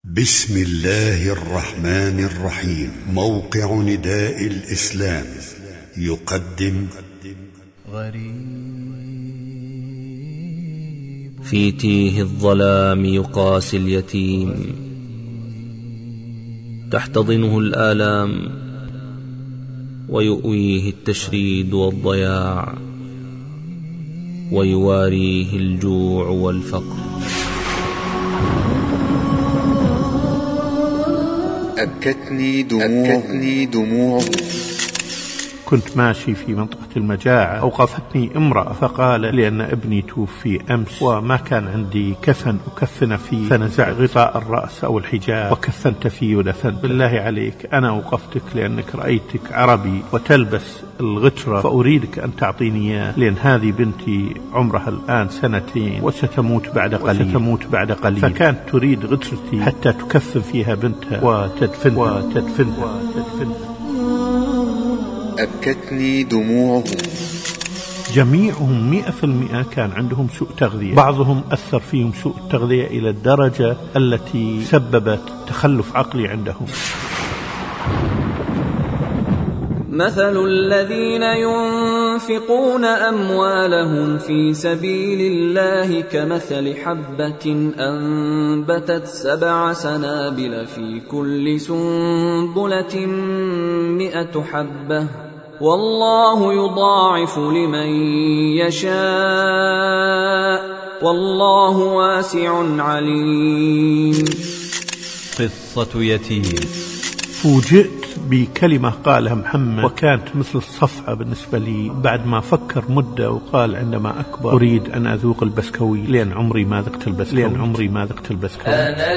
بسم الله الرحمن الرحيم. موقع نداء الإسلام يقدم غريب في تيه الظلام يقاسي اليتيم، تحتضنه الآلام ويؤويه التشريد والضياع، ويواريه الجوع والفقر. أبكتني دموعه. كنت ماشي في منطقة المجاعة، أوقفتني امرأة فقال لأن ابني توفي أمس وما كان عندي كفن أكفن فيه، فنزع غطاء الرأس أو الحجاب وكفنت فيه ودفنت. بالله عليك أنا أوقفتك لأنك رأيتك عربي وتلبس الغترة، فأريدك أن تعطيني إياه، لأن هذه بنتي عمرها الآن 2 وستموت بعد قليل. فكانت تريد غترتي حتى تكفن فيها بنتها وتدفنها. أبكتني دموعه. جميعهم 100% كان عندهم سوء تغذية، بعضهم أثر فيهم سوء التغذية إلى الدرجة التي سببت تخلف عقلي عندهم. مثل الذين ينفقون أموالهم في سبيل الله كمثل حبة أنبتت 7 سنابل في كل سنبلة 100 حبة، والله يضاعف لمن يشاء، والله واسع عليم. قصة يتيم. فوجئت بكلمة قالها محمد وكانت مثل الصفعة بالنسبة لي. بعد ما فكر مدة وقال عندما أكبر أريد أن أذوق البسكويت لأن عمري ما ذقت البسكويت. أنا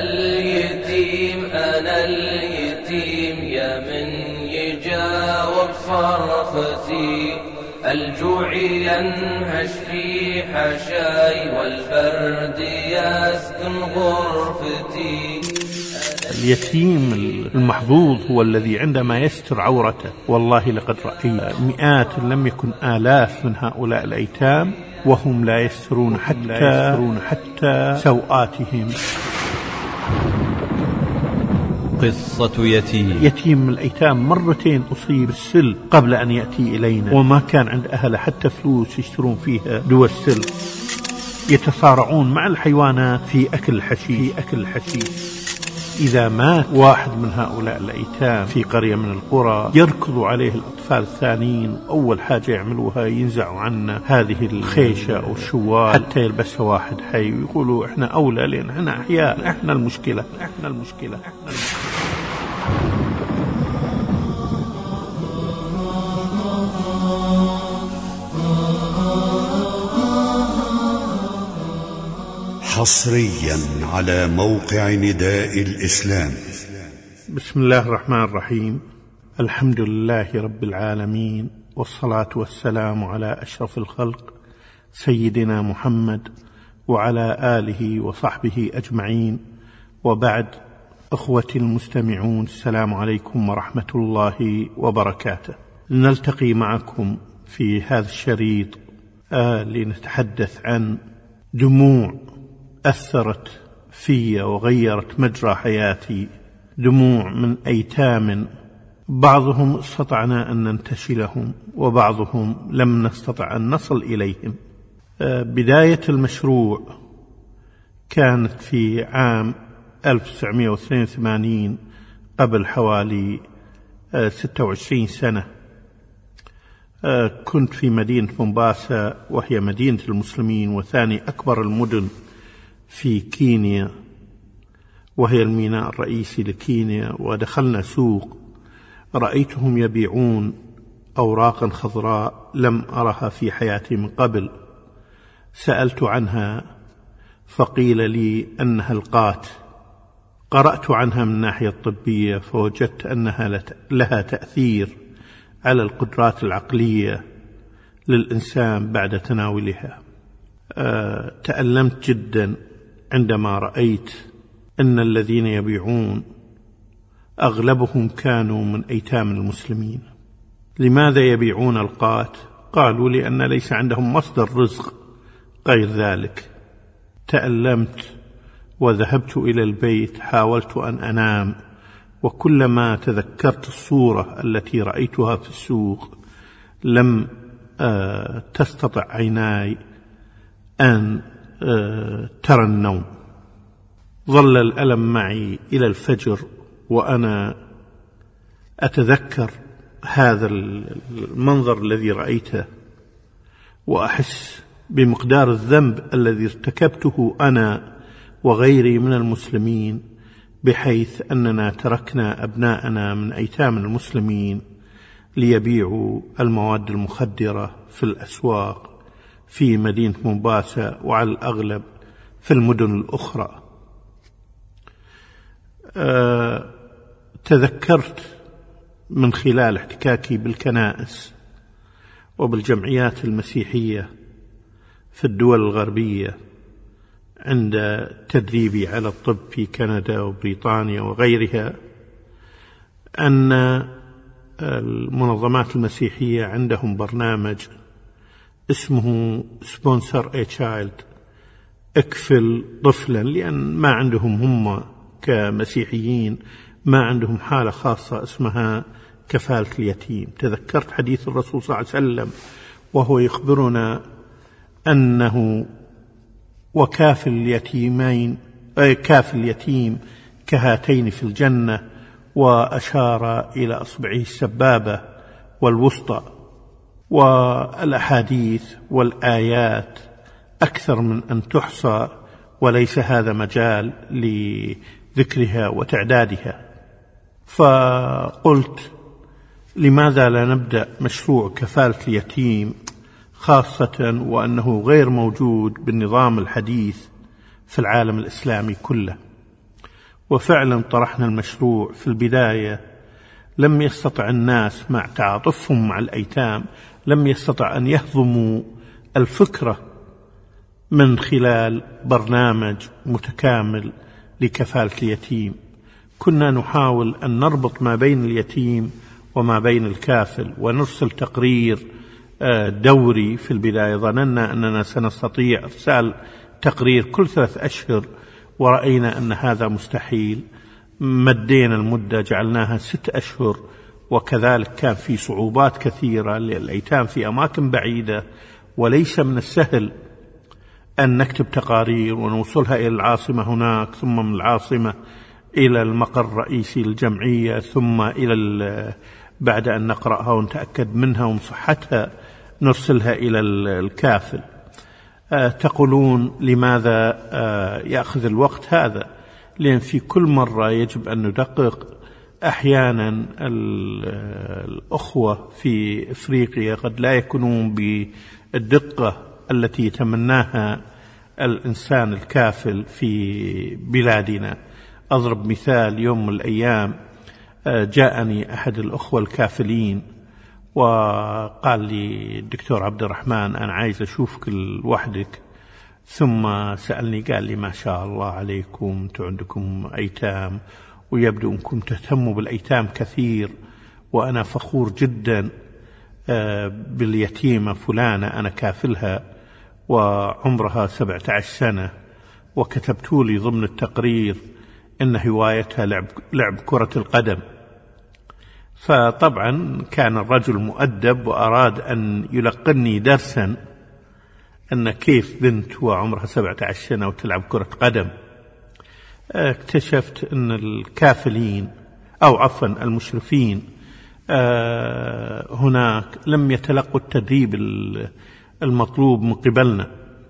اليتيم يا من يجاوب فرختي، الجوع ينهش في حشاي والبرد يسكن غرفتي. اليتيم المحظوظ هو الذي عندما يستر عورته. والله لقد رأيت مئات لم يكن آلاف من هؤلاء الأيتام وهم لا يسترون حتى سوآتهم. قصة يتيم. يتيم الأيتام 2 أصيب بالسل قبل أن يأتي إلينا، وما كان عند أهله حتى فلوس يشترون فيها دواء السل. يتصارعون مع الحيوانات في أكل الحشيش. إذا مات واحد من هؤلاء الأيتام في قرية من القرى يركض عليه الأطفال الثانيين، أول حاجة يعملوها ينزعوا عنا هذه الخيشة أو الشوال حتى يلبسها واحد حي، ويقولوا إحنا أولى لأن إحنا أحياء، إحنا المشكلة. حصريا على موقع نداء الإسلام. بسم الله الرحمن الرحيم. الحمد لله رب العالمين، والصلاة والسلام على أشرف الخلق سيدنا محمد وعلى آله وصحبه أجمعين، وبعد. أخوتي المستمعون، السلام عليكم ورحمة الله وبركاته. نلتقي معكم في هذا الشريط لنتحدث عن دموع أثرت في وغيرت مجرى حياتي، دموع من أيتام بعضهم استطعنا أن ننتشلهم وبعضهم لم نستطع أن نصل إليهم. بداية المشروع كانت في عام 1982 قبل حوالي 26 سنة. كنت في مدينة مومباسا، وهي مدينة المسلمين وثاني أكبر المدن في كينيا، وهي الميناء الرئيسي لكينيا. ودخلنا سوق رأيتهم يبيعون أوراقا خضراء لم أرها في حياتي من قبل. سألت عنها فقيل لي أنها القات. قرأت عنها من الناحية الطبية فوجدت أنها لها تأثير على القدرات العقلية للإنسان بعد تناولها. تألمت جدا عندما رأيت أن الذين يبيعون أغلبهم كانوا من أيتام المسلمين. لماذا يبيعون القات؟ قالوا لأن ليس عندهم مصدر رزق غير ذلك. تألمت وذهبت إلى البيت حاولت أن أنام، وكلما تذكرت الصورة التي رأيتها في السوق لم تستطع عيناي أن ترى النوم. ظل الألم معي إلى الفجر وأنا أتذكر هذا المنظر الذي رأيته، وأحس بمقدار الذنب الذي ارتكبته أنا وغيري من المسلمين، بحيث أننا تركنا أبناءنا من أيتام المسلمين ليبيعوا المواد المخدرة في الأسواق في مدينة مومباسا وعلى الأغلب في المدن الأخرى. تذكرت من خلال احتكاكي بالكنائس وبالجمعيات المسيحية في الدول الغربية عند تدريبي على الطب في كندا وبريطانيا وغيرها، أن المنظمات المسيحية عندهم برنامج اسمه Sponsor a Child، اكفل طفلا، لأن ما عندهم هم كمسيحيين ما عندهم حالة خاصة اسمها كفالة اليتيم. تذكرت حديث الرسول صلى الله عليه وسلم وهو يخبرنا أنه وكافل اليتيمين كافل اليتيم كهاتين في الجنة، وأشار إلى أصبعه السبابة والوسطى. والأحاديث والآيات أكثر من أن تحصى، وليس هذا مجال لذكرها وتعدادها. فقلت لماذا لا نبدأ مشروع كفالة اليتيم، خاصة وأنه غير موجود بالنظام الحديث في العالم الإسلامي كله. وفعلا طرحنا المشروع. في البداية لم يستطع الناس مع تعاطفهم مع الأيتام، لم يستطع أن يهضموا الفكرة من خلال برنامج متكامل لكفالة اليتيم. كنا نحاول أن نربط ما بين اليتيم وما بين الكافل، ونرسل تقرير دوري. في البداية ظننا أننا سنستطيع إرسال تقرير كل 3 أشهر، ورأينا أن هذا مستحيل. مدينا المدة جعلناها 6 أشهر، وكذلك كان في صعوبات كثيرة للأيتام في أماكن بعيدة، وليس من السهل أن نكتب تقارير ونوصلها إلى العاصمة هناك، ثم من العاصمة إلى المقر الرئيسي للجمعية، ثم إلى بعد أن نقرأها ونتأكد منها ومن صحتها نرسلها إلى الكافل. تقولون لماذا يأخذ الوقت هذا؟ لأن في كل مرة يجب أن ندقق. أحيانا الأخوة في إفريقيا قد لا يكونون بالدقة التي يتمناها الإنسان الكافل في بلادنا. أضرب مثال، يوم من الأيام جاءني أحد الأخوة الكافلين وقال لي الدكتور عبد الرحمن أنا عايز أشوفك لوحدك، ثم سألني قال لي ما شاء الله عليكم، أنتم عندكم أيتام ويبدو أنكم تهتموا بالأيتام كثير، وأنا فخور جدا باليتيمة فلانة أنا كافلها وعمرها 17 سنة، وكتبتوا لي ضمن التقرير إن هوايتها لعب كرة القدم. فطبعا كان الرجل مؤدب وأراد أن يلقني درسا أن كيف بنت وعمرها 17 سنة وتلعب كرة قدم. اكتشفت أن الكافلين أو عفوا المشرفين هناك لم يتلقوا التدريب المطلوب من قبلنا،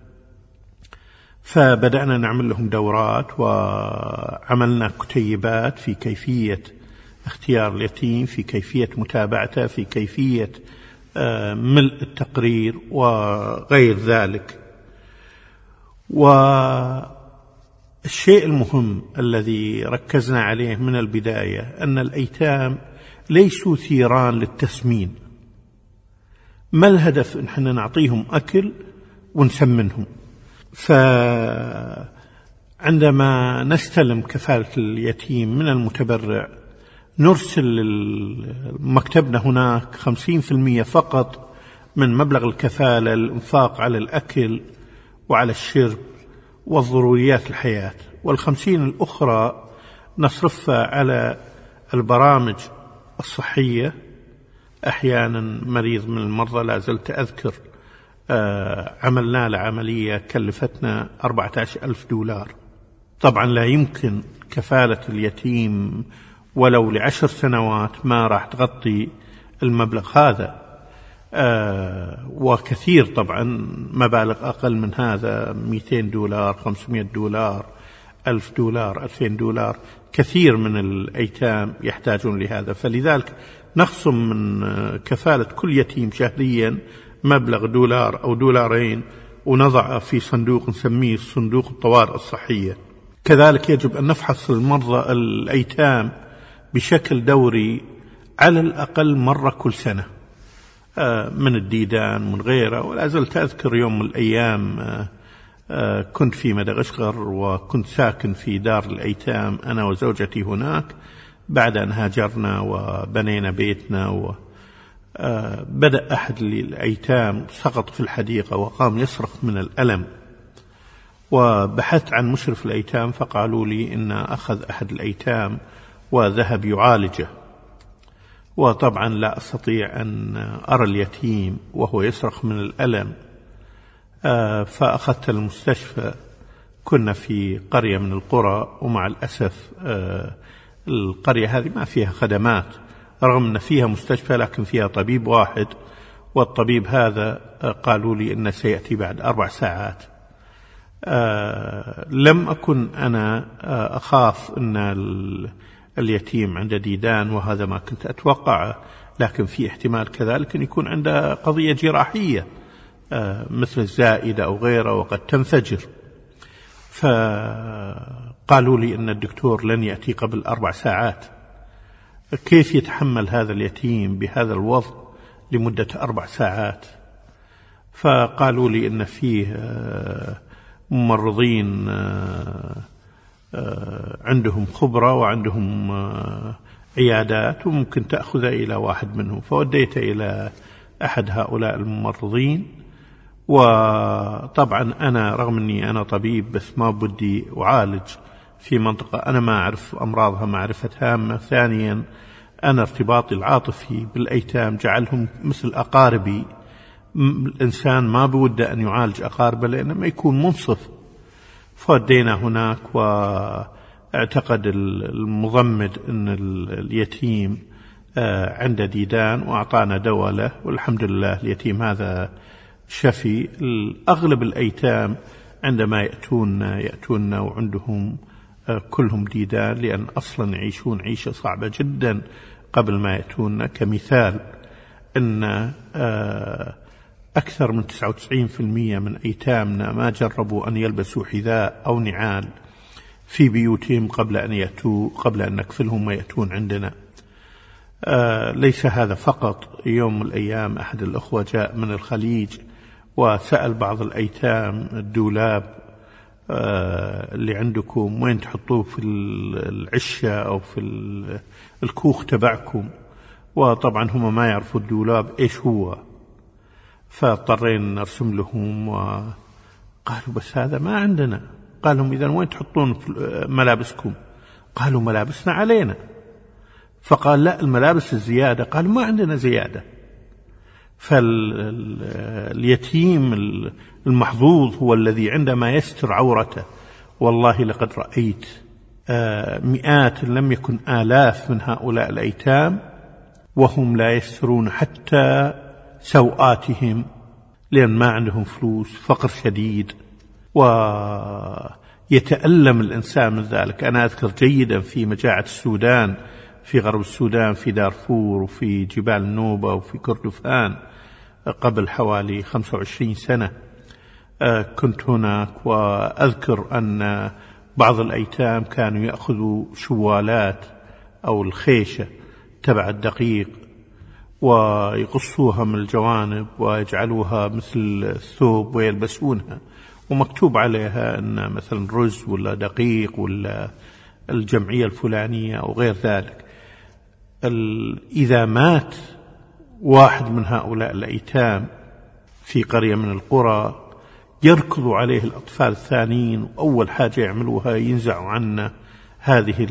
فبدأنا نعمل لهم دورات وعملنا كتيبات في كيفية اختيار اليتيم، في كيفية متابعته، في كيفية ملء التقرير وغير ذلك. والشيء المهم الذي ركزنا عليه من البداية أن الأيتام ليسوا ثيران للتسمين. ما الهدف إن احنا نعطيهم أكل ونسمنهم؟ فعندما نستلم كفالة اليتيم من المتبرع نرسل مكتبنا هناك 50% فقط من مبلغ الكفالة للإنفاق على الأكل وعلى الشرب والضروريات الحياة، وال50 الأخرى نصرفها على البرامج الصحية. أحيانا مريض من المرضى لا زلت أذكر عملنا له عملية كلفتنا $14,000. طبعا لا يمكن كفالة اليتيم ولو ل10 سنوات ما راح تغطي المبلغ هذا، وكثير طبعا مبالغ أقل من هذا، $200 $500 $1,000 $2,000. كثير من الأيتام يحتاجون لهذا، فلذلك نخصم من كفالة كل يتيم شهريا مبلغ $1 أو $2 ونضعه في صندوق نسميه صندوق الطوارئ الصحية. كذلك يجب أن نفحص المرضى الأيتام بشكل دوري على الأقل مرة كل سنة من الديدان من غيره. ولا زلت أذكر يوم من الأيام كنت في مدغشقر وكنت ساكن في دار الأيتام أنا وزوجتي هناك بعد أن هاجرنا وبنينا بيتنا، بدأ أحد الأيتام سقط في الحديقة وقام يصرخ من الألم، وبحثت عن مشرف الأيتام فقالوا لي إن أخذ أحد الأيتام وذهب يعالجه. وطبعا لا أستطيع أن أرى اليتيم وهو يصرخ من الألم، فأخذت المستشفى. كنا في قرية من القرى، ومع الأسف القرية هذه ما فيها خدمات، رغم أن فيها مستشفى لكن فيها طبيب واحد، والطبيب هذا قالوا لي إنه سيأتي بعد 4 ساعات. لم أكن أنا أخاف أن اليتيم عنده ديدان، وهذا ما كنت أتوقعه، لكن في احتمال كذلك أن يكون عنده قضية جراحية مثل الزائدة أو غيره وقد تنفجر. فقالوا لي أن الدكتور لن يأتي قبل 4 ساعات. كيف يتحمل هذا اليتيم بهذا الوضع لمدة 4 ساعات؟ فقالوا لي أن فيه ممرضين عندهم خبرة وعندهم عيادات وممكن تأخذ إلى واحد منهم. فوديت إلى أحد هؤلاء الممرضين. وطبعا أنا رغم أني أنا طبيب بس ما بدي أعالج في منطقة أنا ما أعرف أمراضها معرفة هامة. ثانيا أنا ارتباطي العاطفي بالأيتام جعلهم مثل أقاربي. الإنسان ما بوده أن يعالج أقاربه لأنه ما يكون منصف. فودينا هناك، واعتقد المضمد أن اليتيم عنده ديدان وأعطانا دواء له، والحمد لله اليتيم هذا شفي. أغلب الأيتام عندما يأتون وعندهم كلهم ديدان، لأن أصلا يعيشون عيشة صعبة جدا قبل ما يأتون. كمثال أن أكثر من 99% من أيتامنا ما جربوا أن يلبسوا حذاء أو نعال في بيوتهم قبل أن نكفلهم ويأتون عندنا. ليس هذا فقط. يوم من الأيام أحد الأخوة جاء من الخليج وسأل بعض الأيتام الدولاب اللي عندكم وين تحطوه في العشة أو في الكوخ تبعكم، وطبعا هم ما يعرفوا الدولاب إيش هو. فاضطرين نرسم لهم وقالوا بس هذا ما عندنا. قال لهم إذن وين تحطون ملابسكم؟ قالوا ملابسنا علينا. فقال لا، الملابس الزيادة. قالوا ما عندنا زيادة. فاليتيم المحظوظ هو الذي عندما يستر عورته. والله لقد رأيت مئات لم يكن آلاف من هؤلاء الأيتام وهم لا يسترون حتى سوآتهم، لأن ما عندهم فلوس، فقر شديد، ويتألم الإنسان من ذلك. أنا أذكر جيدا في مجاعة السودان، في غرب السودان، في دارفور وفي جبال النوبة وفي كردفان قبل حوالي 25 سنة كنت هناك. وأذكر أن بعض الأيتام كانوا يأخذوا شوالات أو الخيشة تبع الدقيق ويقصوها من الجوانب ويجعلوها مثل الثوب ويلبسونها، ومكتوب عليها أن مثلا رز ولا دقيق ولا الجمعية الفلانية أو غير ذلك. إذا مات واحد من هؤلاء الأيتام في قرية من القرى يركضوا عليه الأطفال الثانيين، وأول حاجة يعملوها ينزعوا عنا هذه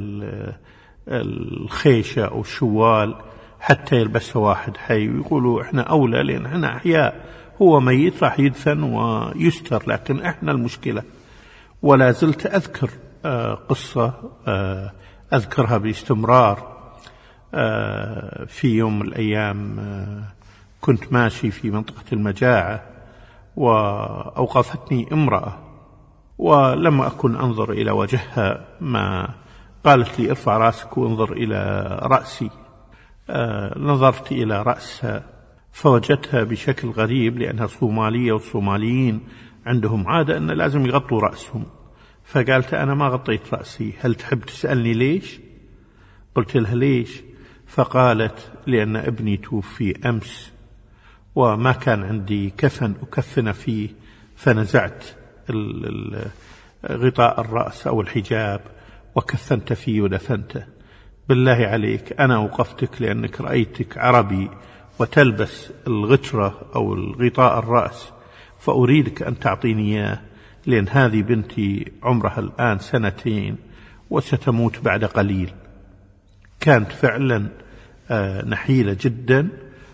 الخيشة أو الشوال حتى يلبسها واحد حي، ويقولوا إحنا أولى لأن إحنا أحياء، هو ميت راح يدفن ويستر، لكن إحنا المشكلة. ولا زلت أذكر قصة أذكرها باستمرار. في يوم من الأيام كنت ماشي في منطقة المجاعة، وأوقفتني امرأة، ولما أكن أنظر إلى وجهها ما قالت لي ارفع رأسك وانظر إلى رأسي. نظرت إلى رأسها فوجدتها بشكل غريب، لأنها صومالية، والصوماليين عندهم عادة أن لازم يغطوا رأسهم. فقالت أنا ما غطيت رأسي، هل تحب تسألني ليش؟ قلت لها ليش؟ فقالت لأن ابني توفي أمس وما كان عندي كفن أكفن فيه، فنزعت غطاء الرأس أو الحجاب وكفنت فيه ودفنته. بالله عليك أنا أوقفتك لأنك رأيتك عربي وتلبس الغترة أو الغطاء الرأس، فأريدك أن تعطيني إياه، لأن هذه بنتي عمرها الآن 2 وستموت بعد قليل. كانت فعلا نحيلة جدا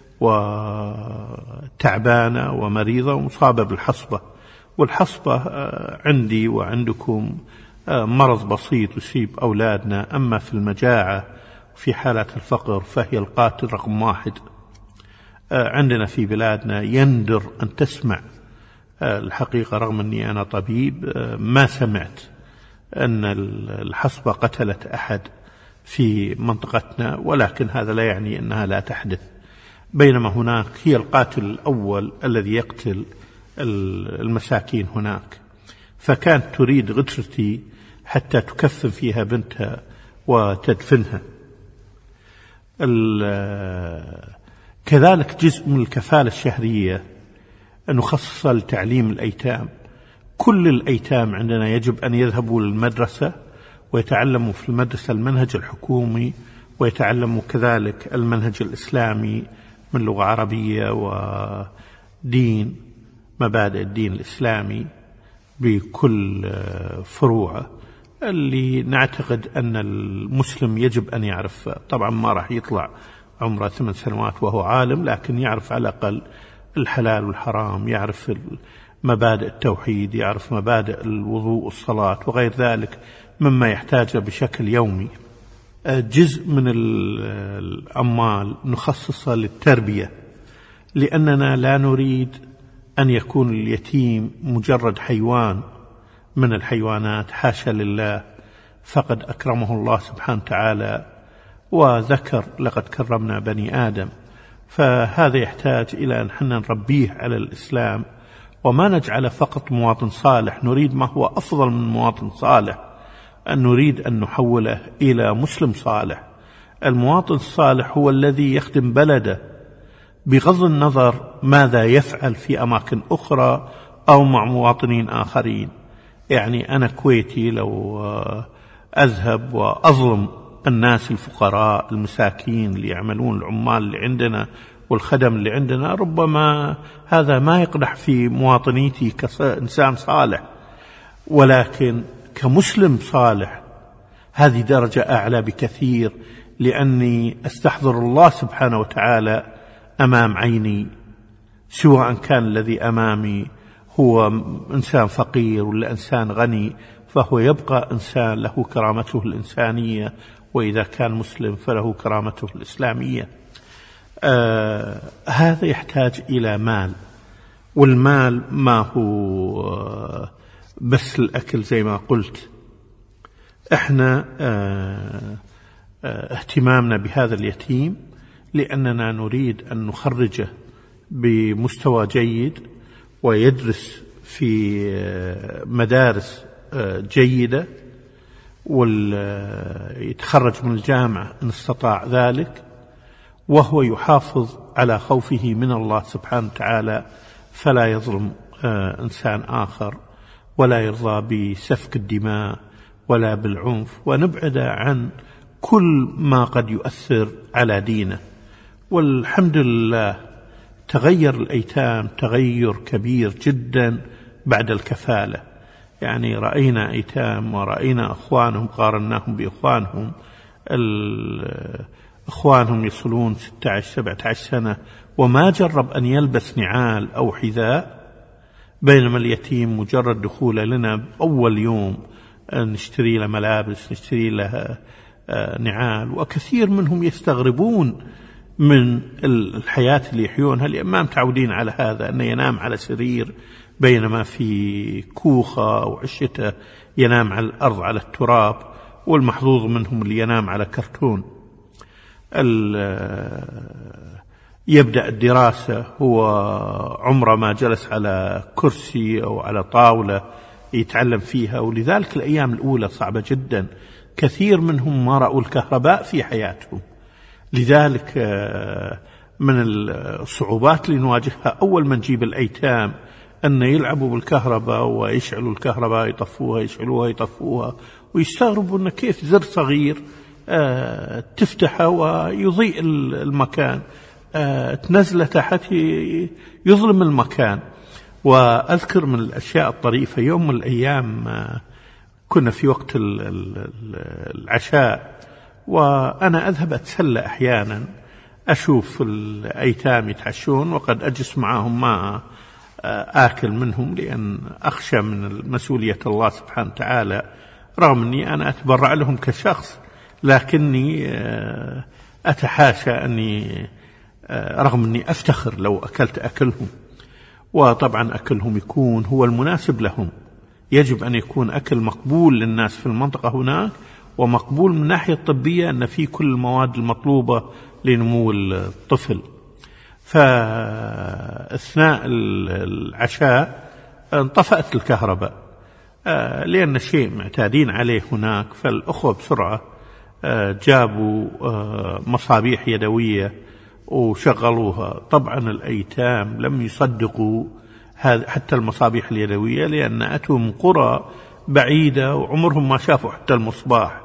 وتعبانة ومريضة ومصابة بالحصبة، والحصبة عندي وعندكم مرض بسيط يصيب أولادنا، أما في المجاعة في حالات الفقر فهي القاتل رقم 1 عندنا في بلادنا. يندر أن تسمع الحقيقة، رغم أني أنا طبيب، ما سمعت أن الحصبة قتلت أحد في منطقتنا، ولكن هذا لا يعني أنها لا تحدث، بينما هناك هي القاتل الأول الذي يقتل المساكين هناك. فكانت تريد غترتي حتى تكفن فيها بنتها وتدفنها. كذلك جزء من الكفالة الشهرية أن نخصص لتعليم الأيتام. كل الأيتام عندنا يجب أن يذهبوا للمدرسة ويتعلموا في المدرسة المنهج الحكومي، ويتعلموا كذلك المنهج الإسلامي من لغة عربية ودين، مبادئ الدين الإسلامي بكل فروعه اللي نعتقد أن المسلم يجب أن يعرف. طبعا ما راح يطلع عمره 8 سنوات وهو عالم، لكن يعرف على الأقل الحلال والحرام، يعرف مبادئ التوحيد، يعرف مبادئ الوضوء والصلاة وغير ذلك مما يحتاجه بشكل يومي. جزء من الأموال نخصصها للتربية، لأننا لا نريد أن يكون اليتيم مجرد حيوان من الحيوانات، حاشا لله، فقد أكرمه الله سبحانه وتعالى وذكر لقد كرمنا بني آدم. فهذا يحتاج إلى أن حنا نربيه على الإسلام، وما نجعله فقط مواطن صالح، نريد ما هو أفضل من مواطن صالح، أن نريد أن نحوله إلى مسلم صالح. المواطن الصالح هو الذي يخدم بلده بغض النظر ماذا يفعل في أماكن أخرى أو مع مواطنين آخرين. يعني أنا كويتي لو أذهب وأظلم الناس الفقراء المساكين اللي يعملون، العمال اللي عندنا والخدم اللي عندنا، ربما هذا ما يقدح في مواطنيتي كإنسان صالح، ولكن كمسلم صالح هذه درجة أعلى بكثير، لأني أستحضر الله سبحانه وتعالى أمام عيني، سواء كان الذي أمامي هو إنسان فقير ولا إنسان غني، فهو يبقى إنسان له كرامته الإنسانية، وإذا كان مسلم فله كرامته الإسلامية. هذا يحتاج إلى مال، والمال ما هو بس الأكل زي ما قلت. احنا اهتمامنا بهذا اليتيم لأننا نريد أن نخرجه بمستوى جيد ويدرس في مدارس جيدة، ويتخرج من الجامعة إن استطاع ذلك، وهو يحافظ على خوفه من الله سبحانه وتعالى، فلا يظلم إنسان آخر، ولا يرضى بسفك الدماء ولا بالعنف، ونبعد عن كل ما قد يؤثر على دينه. والحمد لله تغير الأيتام تغير كبير جدا بعد الكفالة. يعني رأينا أيتام ورأينا أخوانهم، قارناهم بإخوانهم، إخوانهم يصلون 16-17 سنة وما جرب أن يلبس نعال أو حذاء، بينما اليتيم مجرد دخوله لنا أول يوم نشتري له ملابس، نشتري له نعال. وكثير منهم يستغربون من الحياة اللي يحيونها، لأن ما متعودين على هذا، أنه ينام على سرير بينما في كوخة أو عشته ينام على الأرض على التراب، والمحظوظ منهم اللي ينام على كرتون. يبدأ الدراسة هو عمره ما جلس على كرسي أو على طاولة يتعلم فيها، ولذلك الأيام الأولى صعبة جدا. كثير منهم ما رأوا الكهرباء في حياتهم، لذلك من الصعوبات اللي نواجهها أول ما نجيب الأيتام أن يلعبوا بالكهرباء ويشعلوا الكهرباء، يطفوها يشعلوها يطفوها، ويستغربوا أن كيف زر صغير تفتحه ويضيء المكان، تنزله تحت يظلم المكان. وأذكر من الأشياء الطريفة، يوم من الأيام كنا في وقت العشاء، وأنا أذهب أتسلى أحيانا، أشوف الأيتام يتعشون وقد أجلس معهم ما آكل منهم، لأن أخشى من مسؤولية الله سبحانه وتعالى، رغم أني أنا أتبرع لهم كشخص، لكني أتحاشى أني رغم أني أفتخر لو أكلت أكلهم. وطبعا أكلهم يكون هو المناسب لهم، يجب أن يكون أكل مقبول للناس في المنطقة هناك، ومقبول من ناحية طبية أن في كل المواد المطلوبة لنمو الطفل. فأثناء العشاء انطفأت الكهرباء، لأن شيء معتادين عليه هناك، فالأخوة بسرعة جابوا مصابيح يدوية وشغلوها. طبعا الأيتام لم يصدقوا هذا حتى المصابيح اليدوية، لأن أتوا من قرى بعيدة وعمرهم ما شافوا حتى المصباح،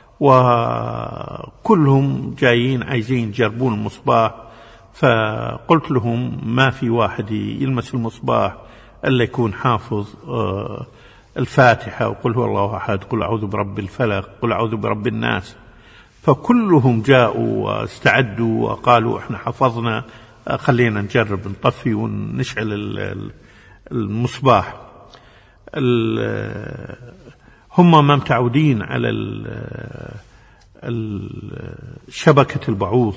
وكلهم جايين عايزين يجربون المصباح. فقلت لهم ما في واحد يلمس المصباح إلا يكون حافظ الفاتحة وقل هو الله أحد، قل أعوذ برب الفلق، قل أعوذ برب الناس. فكلهم جاءوا واستعدوا وقالوا احنا حفظنا، خلينا نجرب نطفي ونشعل المصباح. هم ما متعودين على شبكة البعوض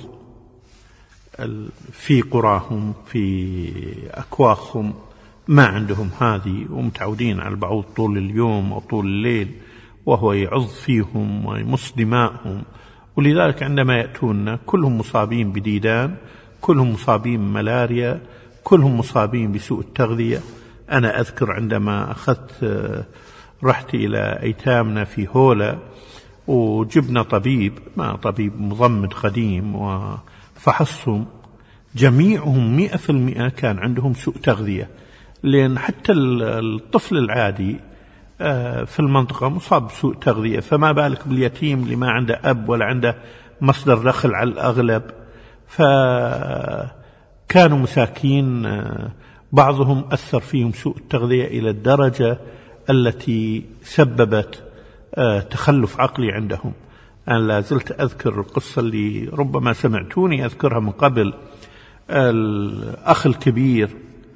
في قراهم في أكواخهم، ما عندهم هذه، ومتعودين على البعوض طول اليوم أو طول الليل، وهو يعض فيهم ويمص دماءهم. ولذلك عندما يأتون كلهم مصابين بديدان، كلهم مصابين بملاريا، كلهم مصابين بسوء التغذية. أنا أذكر عندما أخذت رحت إلى أيتامنا في هولا وجبنا طبيب مضمد قديم وفحصهم، جميعهم 100% كان عندهم سوء تغذية، لأن حتى الطفل العادي في المنطقة مصاب بسوء تغذية، فما بالك باليتيم اللي ما عنده أب ولا عنده مصدر دخل على الأغلب. فكانوا مساكين، بعضهم أثر فيهم سوء التغذية إلى الدرجة التي سببت تخلف عقلي عندهم. أنا لا زلت أذكر القصة اللي ربما سمعتوني أذكرها من قبل. الأخ الكبير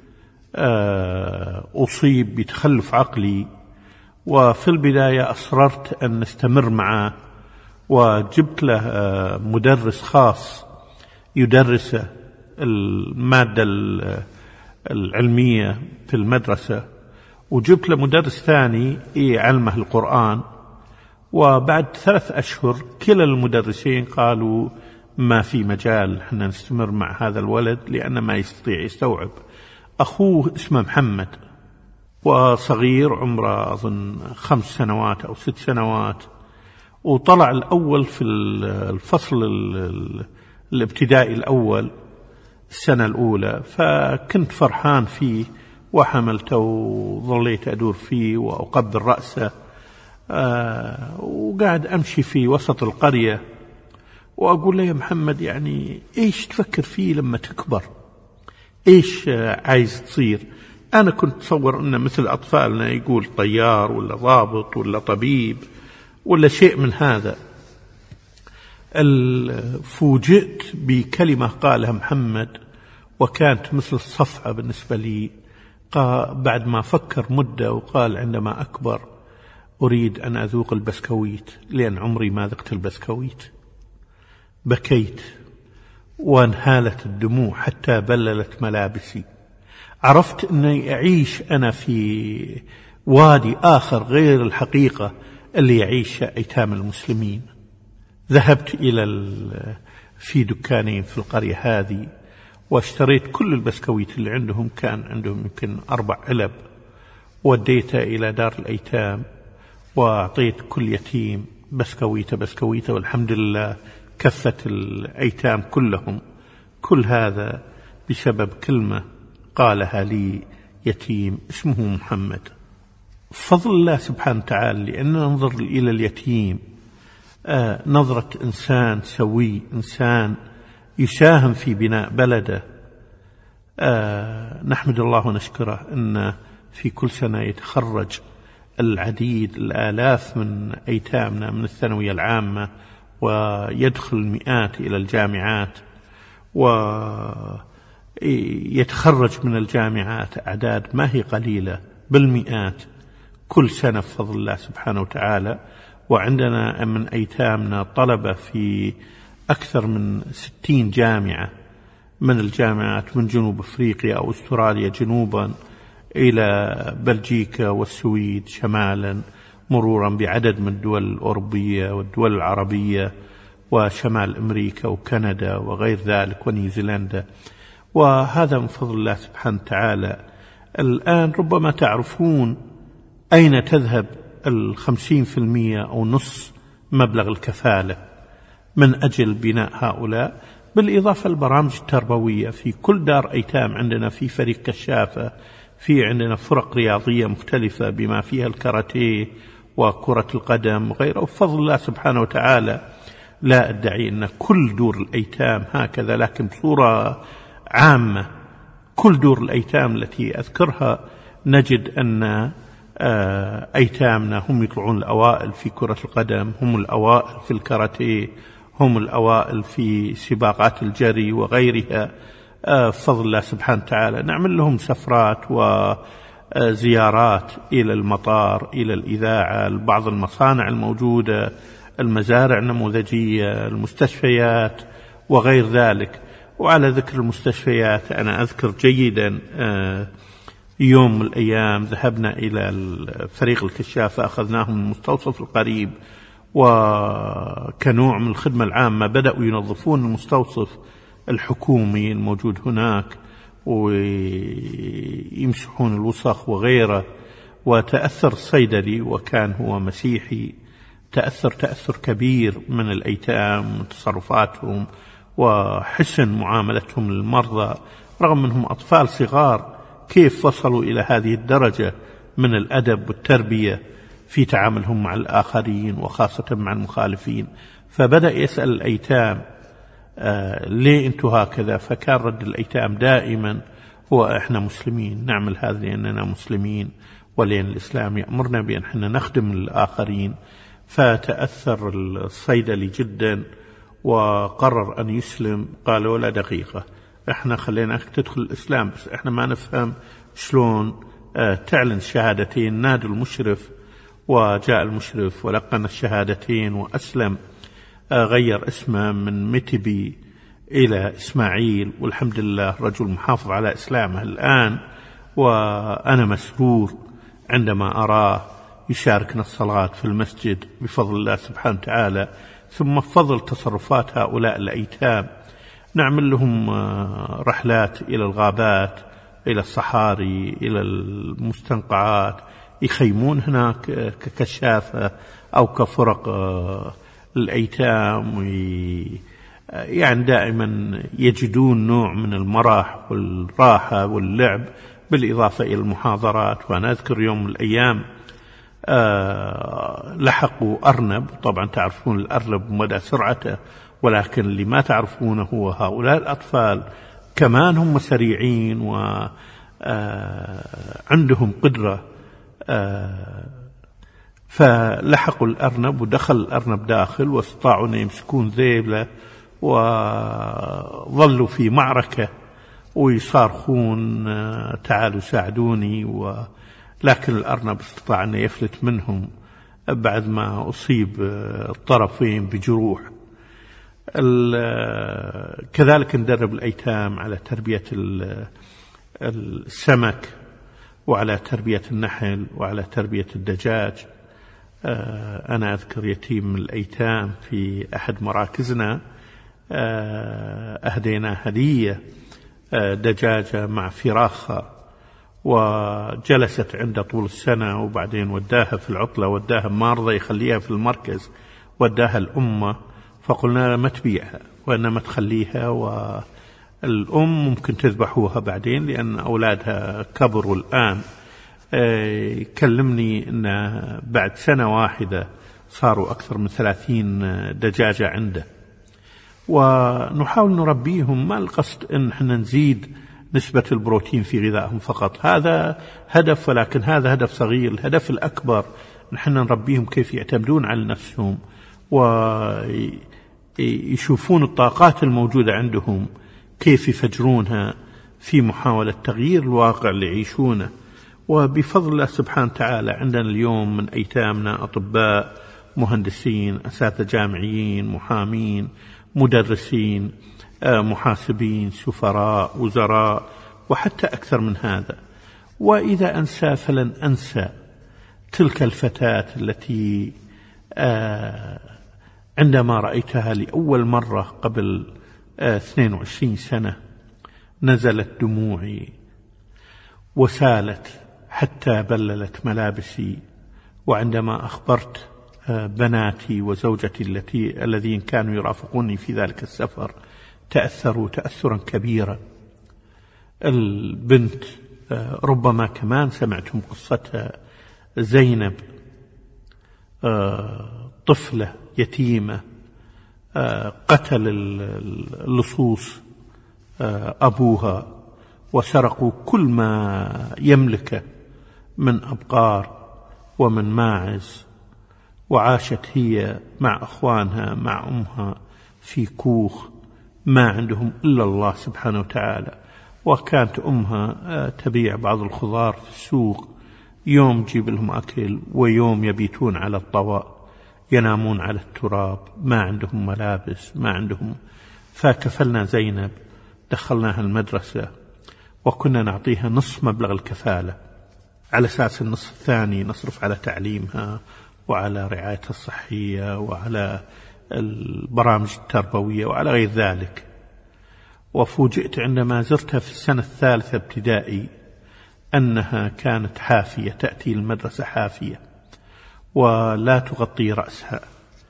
أصيب بتخلف عقلي، وفي البداية أصررت أن نستمر معه، وجبت له مدرس خاص يدرسه المادة العلمية في المدرسة، وجبت له مدرس ثاني يعلمه القرآن. وبعد 3 أشهر كلا المدرسين قالوا ما في مجال احنا نستمر مع هذا الولد لأنه ما يستطيع يستوعب. أخوه اسمه محمد وصغير، عمره أظن 5 سنوات أو 6 سنوات، وطلع الأول في الفصل الابتدائي الأول السنة الأولى. فكنت فرحان فيه وحملته وظليت أدور فيه وأقبل رأسه، وقاعد أمشي في وسط القرية وأقول له يا محمد، يعني إيش تفكر فيه لما تكبر؟ إيش عايز تصير؟ أنا كنت أتصور أن مثل أطفالنا يقول طيار ولا ضابط ولا طبيب ولا شيء من هذا. فوجئت بكلمة قالها محمد وكانت مثل الصفعة بالنسبة لي. بعد ما فكر مدة وقال عندما أكبر أريد أن أذوق البسكويت لأن عمري ما ذقت البسكويت. بكيت وانهالت الدموع حتى بللت ملابسي. عرفت أني أعيش أنا في وادي آخر غير الحقيقة اللي يعيش أيتام المسلمين. ذهبت في دكانين في القرية هذه واشتريت كل البسكويت اللي عندهم، كان عندهم يمكن 4 علب، وديتها إلى دار الأيتام وأعطيت كل يتيم بسكويته والحمد لله كفت الأيتام كلهم. كل هذا بسبب كلمة قالها لي يتيم اسمه محمد. فضل الله سبحانه وتعالى لأن ننظر إلى اليتيم نظرة إنسان سوي، إنسان يساهم في بناء بلده. نحمد الله ونشكره أن في كل سنة يتخرج العديد الآلاف من أيتامنا من الثانوية العامة ويدخل المئات إلى الجامعات، ويتخرج من الجامعات أعداد ما هي قليلة بالمئات كل سنة بفضل الله سبحانه وتعالى. وعندنا من أيتامنا طلبة في أكثر من 60 جامعة من الجامعات من جنوب أفريقيا أو أستراليا جنوبا إلى بلجيكا والسويد شمالا، مرورا بعدد من الدول الأوروبية والدول العربية وشمال أمريكا وكندا وغير ذلك ونيوزيلندا. وهذا من فضل الله سبحانه وتعالى. الآن ربما تعرفون أين تذهب 50% أو نصف مبلغ الكفالة من أجل بناء هؤلاء، بالإضافة للبرامج التربوية. في كل دار أيتام عندنا في فريق كشافة، في عندنا فرق رياضية مختلفة بما فيها الكاراتيه وكرة القدم وغيره. وبفضل الله سبحانه وتعالى لا أدعي أن كل دور الأيتام هكذا، لكن بصورة عامة كل دور الأيتام التي أذكرها نجد أن أيتامنا هم يطلعون الأوائل في كرة القدم، هم الأوائل في الكاراتيه، هم الأوائل في سباقات الجري وغيرها. بفضل الله سبحانه وتعالى نعمل لهم سفرات وزيارات إلى المطار، إلى الإذاعة، بعض المصانع الموجودة، المزارع النموذجية، المستشفيات وغير ذلك. وعلى ذكر المستشفيات أنا أذكر جيدا يوم من الأيام ذهبنا إلى فريق الكشافة، أخذناهم من المستوصف القريب، وكنوع من الخدمة العامة بدأوا ينظفون المستوصف الحكومي الموجود هناك ويمسحون الوسخ وغيره. وتأثر الصيدلي وكان هو مسيحي، تأثر كبير من الأيتام من تصرفاتهم وحسن معاملتهم للمرضى، رغم أنهم أطفال صغار كيف وصلوا إلى هذه الدرجة من الأدب والتربية في تعاملهم مع الآخرين وخاصة مع المخالفين. فبدأ يسأل الأيتام ليه أنتوا هكذا؟ فكان رد الأيتام دائما هو إحنا مسلمين، نعمل هذا لأننا مسلمين ولأن الإسلام يأمرنا بأن احنا نخدم الآخرين. فتأثر الصيدلي جدا وقرر أن يسلم. قالوا لا دقيقة، احنا خليناك تدخل الإسلام بس احنا ما نفهم شلون تعلن الشهادتين. نادوا المشرف وجاء المشرف ولقن الشهادتين وأسلم. غير اسمه من متبي إلى إسماعيل، والحمد لله رجل محافظ على إسلامه الآن. وأنا مسرور عندما أراه يشاركنا الصلاة في المسجد بفضل الله سبحانه وتعالى. ثم فضل تصرفات هؤلاء الأيتام، نعمل لهم رحلات إلى الغابات، إلى الصحاري، إلى المستنقعات، يخيمون هناك ككشافة أو كفرق الأيتام، يعني دائما يجدون نوع من المرح والراحة واللعب بالإضافة إلى المحاضرات. وأنا أذكر يوم من الأيام لحقوا أرنب، طبعا تعرفون الأرنب مدى سرعته، ولكن اللي ما تعرفونه هو هؤلاء الأطفال كمان هم سريعين عندهم قدرة، فلحقوا الأرنب ودخل الأرنب داخل واستطاعوا أن يمسكون ذيله، وظلوا في معركة ويصارخون تعالوا ساعدوني، لكن الأرنب استطاع أن يفلت منهم بعد ما أصيب الطرفين بجروح. كذلك ندرب الأيتام على تربية السمك، وعلى تربية النحل، وعلى تربية الدجاج. أنا أذكر يتيم من الأيتام في أحد مراكزنا أهدينا هدية دجاجة مع فراخها، وجلست عنده طول السنة، وبعدين وداها في العطلة، وداها ما رضى يخليها في المركز، وداها الأمة، فقلنا ما تبيعها وإنما تخليها، والأم ممكن تذبحوها بعدين لأن أولادها كبروا الآن. كلمني أن بعد سنة واحدة صاروا أكثر من 30 دجاجة عنده، ونحاول نربيهم، ما القصد أن احنا نزيد نسبة البروتين في غذائهم فقط، هذا هدف، ولكن هذا هدف صغير. الهدف الأكبر نحن نربيهم كيف يعتمدون على نفسهم، ويشوفون الطاقات الموجودة عندهم كيف يفجرونها في محاولة تغيير الواقع اللي يعيشونه. وبفضل الله سبحانه وتعالى عندنا اليوم من أيتامنا أطباء، مهندسين، أساتذة جامعيين، محامين، مدرسين، محاسبين، سفراء، وزراء، وحتى أكثر من هذا. وإذا أنسى فلن أنسى تلك الفتاة التي عندما رأيتها لأول مرة قبل 22 سنة نزلت دموعي وسالت حتى بللت ملابسي، وعندما أخبرت بناتي وزوجتي الذين كانوا يرافقوني في ذلك السفر تأثروا تأثرا كبيرا. البنت ربما كمان سمعتم قصتها، زينب، طفلة يتيمة، قتل اللصوص أبوها وسرقوا كل ما يملكه من أبقار ومن ماعز، وعاشت هي مع أخوانها مع أمها في كوخ ما عندهم إلا الله سبحانه وتعالى. وكانت أمها تبيع بعض الخضار في السوق، يوم تجيب لهم أكل ويوم يبيتون على الطواء، ينامون على التراب، ما عندهم ملابس، ما عندهم. فكفلنا زينب، دخلناها المدرسة، وكنا نعطيها نصف مبلغ الكفالة، على أساس النصف الثاني نصرف على تعليمها وعلى رعايتها الصحية وعلى البرامج التربوية وعلى غير ذلك. وفوجئت عندما زرتها في السنة الثالثة ابتدائي أنها كانت حافية، تأتي المدرسة حافية ولا تغطي رأسها.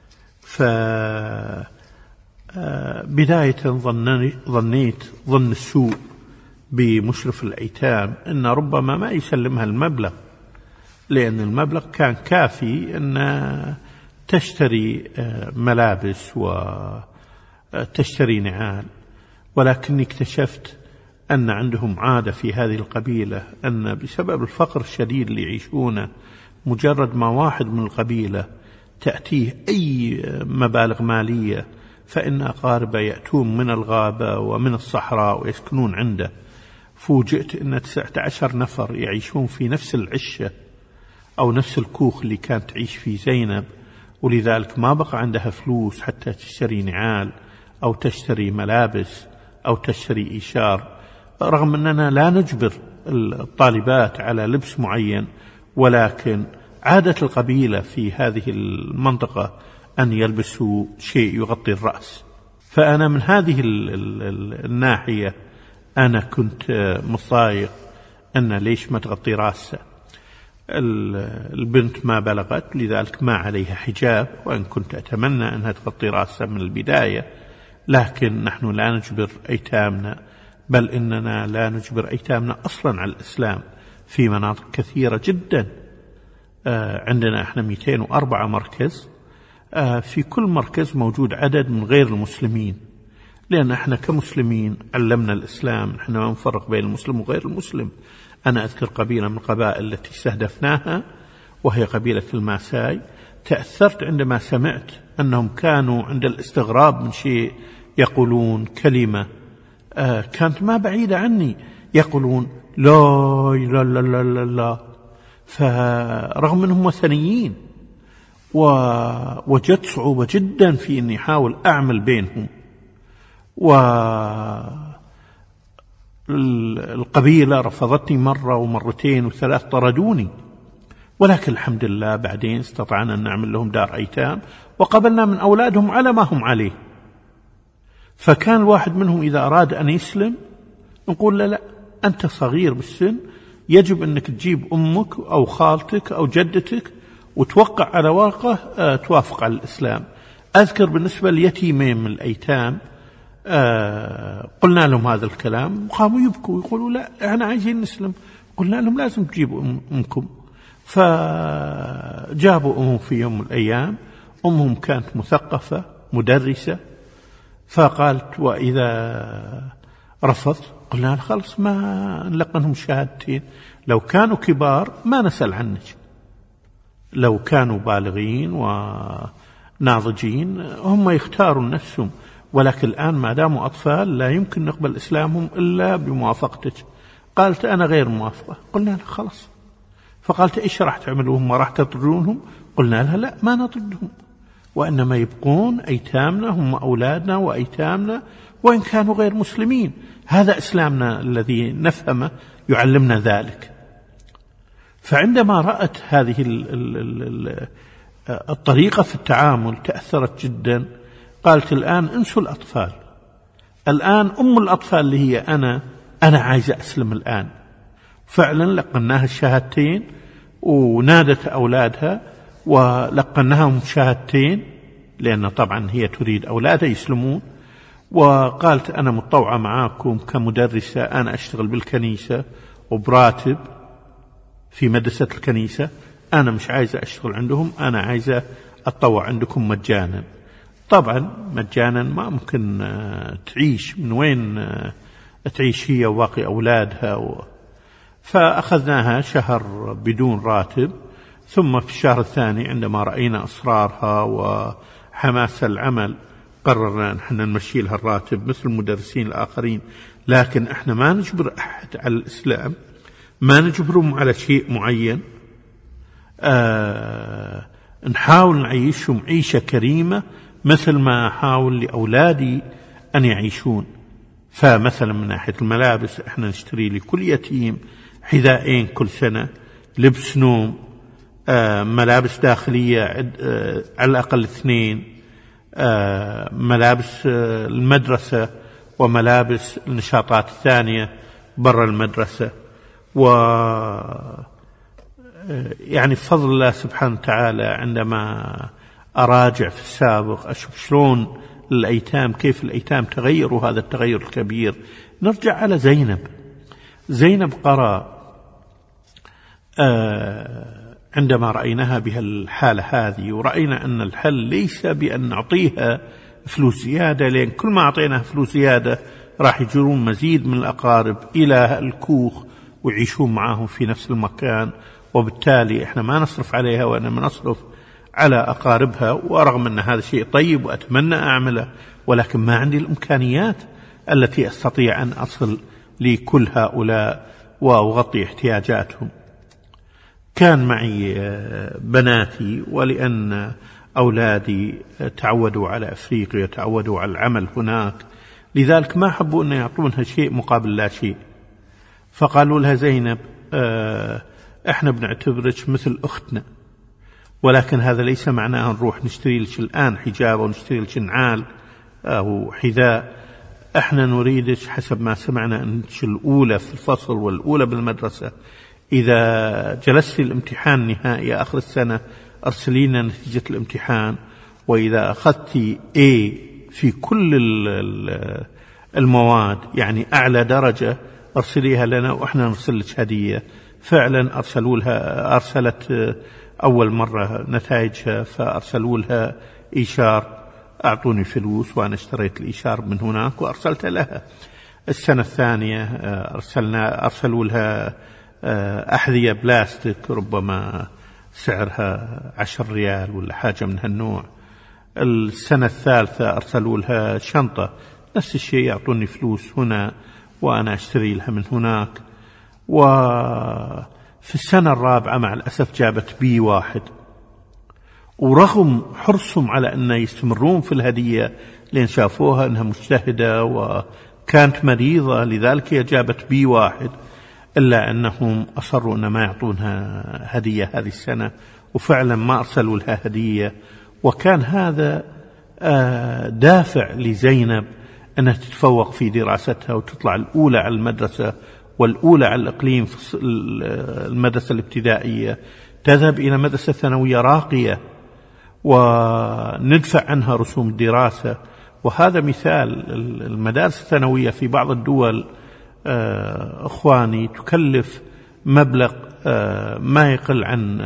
فبداية ظنيت ظن السوء بمشرف الأيتام أن ربما ما يسلمها المبلغ، لأن المبلغ كان كافي أن تشتري ملابس وتشتري نعال. ولكني اكتشفت أن عندهم عادة في هذه القبيلة أن بسبب الفقر الشديد اللي يعيشونه، مجرد ما واحد من القبيلة تأتيه أي مبالغ مالية فإن أقاربه يأتون من الغابة ومن الصحراء ويسكنون عنده. فوجئت أن 19 نفر يعيشون في نفس العشة أو نفس الكوخ اللي كانت تعيش فيه زينب، ولذلك ما بقى عندها فلوس حتى تشتري نعال أو تشتري ملابس أو تشتري إيشار، رغم أننا لا نجبر الطالبات على لبس معين، ولكن عادة القبيلة في هذه المنطقة أن يلبسوا شيء يغطي الرأس. فأنا من هذه الناحية أنا كنت مضايق أن ليش ما تغطي رأسها. البنت ما بلغت، لذلك ما عليها حجاب، وأن كنت أتمنى أنها تغطي رأسها من البداية، لكن نحن لا نجبر أيتامنا، بل إننا لا نجبر أيتامنا أصلا على الإسلام في مناطق كثيرة جدا. عندنا احنا 204 مركز، في كل مركز موجود عدد من غير المسلمين، لأن احنا كمسلمين علمنا الإسلام، احنا ما نفرق بين المسلم وغير المسلم. أنا أذكر قبيلة من القبائل التي استهدفناها وهي قبيلة الماساي، تأثرت عندما سمعت أنهم كانوا عند الاستغراب من شيء يقولون كلمة كانت ما بعيدة عني، يقولون لا لا لا لا لا, لا. فرغم أنهم وثنيين ووجدت صعوبة جدا في أني أحاول أعمل بينهم، والقبيلة رفضتني مرة ومرتين وثلاث، طردوني، ولكن الحمد لله بعدين استطعنا أن نعمل لهم دار أيتام وقبلنا من أولادهم على ما هم عليه. فكان الواحد منهم إذا أراد أن يسلم نقول له لا، أنت صغير بالسن، يجب أنك تجيب أمك أو خالتك أو جدتك وتوقع على ورقة توافق على الإسلام. أذكر بالنسبة ليتيمين من الأيتام قلنا لهم هذا الكلام وقاموا يبكوا يقولوا لا احنا عايزين نسلم. قلنا لهم لازم تجيبوا أمكم. فجابوا أمهم في يوم من الأيام، أمهم كانت مثقفة مدرسة، فقالت وإذا رفضت قلنا لها خلص ما نلقنهم شهادتين، لو كانوا كبار ما نسأل عنك، لو كانوا بالغين وناضجين هم يختاروا نفسهم، ولكن الآن ما داموا أطفال لا يمكن نقبل إسلامهم إلا بموافقتك. قالت أنا غير موافقة. قلنا لها خلاص. فقالت إيش راح تعملوهم؟ ما راح تطردونهم؟ قلنا لها لا ما نطردهم، وإنما يبقون أيتامنا، هم أولادنا وأيتامنا وإن كانوا غير مسلمين. هذا إسلامنا الذي نفهمه يعلمنا ذلك. فعندما رأت هذه الطريقة في التعامل تأثرت جدا، قالت الآن انسوا الأطفال، الآن أم الأطفال اللي هي أنا عايزة أسلم الآن. فعلا لقناها الشهادتين ونادت أولادها ولقناهم شهادتين، لأن طبعا هي تريد أولادها يسلمون، وقالت أنا متطوعة معاكم كمدرسة، أنا أشتغل بالكنيسة وبراتب في مدرسة الكنيسة، أنا مش عايزة أشتغل عندهم، أنا عايزة أتطوع عندكم مجانا. طبعا مجانا ما ممكن تعيش، من وين تعيش هي وباقي أولادها فأخذناها شهر بدون راتب، ثم في الشهر الثاني عندما رأينا إصرارها وحماس العمل قررنا نحن نمشي لها الراتب مثل المدرسين الآخرين، لكن احنا ما نجبر أحد على الإسلام، ما نجبرهم على شيء معين، نحاول نعيشهم عيشة كريمة مثل ما أحاول لأولادي أن يعيشون. فمثلا من ناحية الملابس احنا نشتري لكل يتيم حذائين كل سنة، لبس نوم، ملابس داخلية على الأقل 2، ملابس المدرسة وملابس النشاطات الثانية برا المدرسة. يعني بفضل الله سبحانه وتعالى عندما أراجع في السابق أشوف شلون الأيتام، كيف الأيتام تغيروا هذا التغير الكبير. نرجع على زينب قرأ عندما رأيناها بهالحالة هذه، ورأينا أن الحل ليس بأن نعطيها فلوس زيادة، لأن كل ما أعطيناها فلوس زيادة راح يجرون مزيد من الأقارب إلى الكوخ ويعيشون معهم في نفس المكان، وبالتالي إحنا ما نصرف عليها وإنما نصرف على أقاربها. ورغم أن هذا شيء طيب وأتمنى أعمله، ولكن ما عندي الإمكانيات التي أستطيع أن أصل لكل هؤلاء وأغطي احتياجاتهم. كان معي بناتي، ولأن أولادي تعودوا على أفريقيا، تعودوا على العمل هناك، لذلك ما حبوا أن يعطونها شيء مقابل لا شيء. فقالوا لها زينب احنا بنعتبرك مثل أختنا، ولكن هذا ليس معناه نروح نشتري لك الآن حجاب ونشتري لك نعال أو حذاء. احنا نريدك حسب ما سمعنا أنك الأولى في الفصل والأولى بالمدرسة، إذا جلست الامتحان النهائي آخر السنة أرسلينا نتيجة الامتحان، وإذا أخذت A في كل المواد يعني أعلى درجة أرسليها لنا وإحنا نرسل لك هدية. فعلا أرسلت أول مرة نتائجها، فأرسلوا لها إيشار أعطوني فلوس وأنا اشتريت الإشارب من هناك وأرسلت لها. السنة الثانية أرسلوا لها أحذية بلاستيك ربما سعرها 10 ريال ولا حاجة من هالنوع. السنة الثالثة أرسلوا لها شنطة نفس الشيء، يعطوني فلوس هنا وأنا أشتري لها من هناك. وفي السنة الرابعة مع الأسف جابت بي واحد، ورغم حرصهم على أن يستمرون في الهدية لأن شافوها أنها مجتهدة وكانت مريضة لذلك هي جابت بي واحد، إلا أنهم أصروا أن ما يعطونها هدية هذه السنة، وفعلا ما أرسلوا لها هدية. وكان هذا دافع لزينب أنها تتفوق في دراستها وتطلع الأولى على المدرسة والأولى على الإقليم في المدرسة الابتدائية، تذهب إلى مدرسة ثانوية راقية وندفع عنها رسوم الدراسة. وهذا مثال. المدارس الثانوية في بعض الدول أخواني تكلف مبلغ ما يقل عن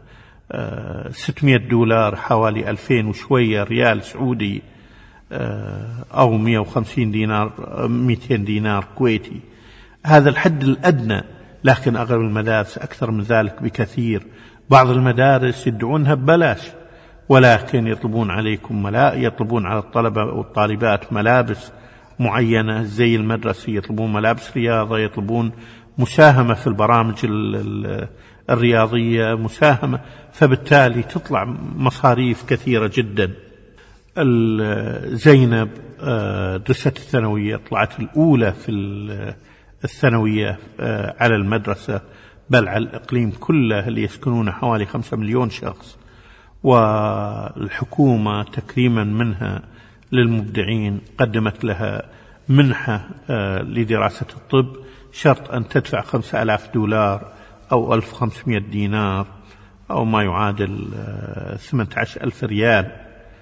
$600، حوالي 2000 وشوية ريال سعودي، أو 150 دينار 200 دينار كويتي. هذا الحد الأدنى، لكن أغلب المدارس أكثر من ذلك بكثير. بعض المدارس يدعونها ببلاش، ولكن يطلبون على الطلبة والطالبات ملابس معينة زي المدرسة، يطلبون ملابس رياضة، يطلبون مساهمة في البرامج الرياضية، مساهمة، فبالتالي تطلع مصاريف كثيرة جدا. زينب درست الثانوية، طلعت الأولى في الثانوية على المدرسة بل على الإقليم كله اللي يسكنونه حوالي 5 مليون شخص. والحكومة تكريما منها للمبدعين قدمت لها منحة لدراسة الطب، شرط أن تدفع $5000 أو 1500 دينار أو ما يعادل 18,000 ريال.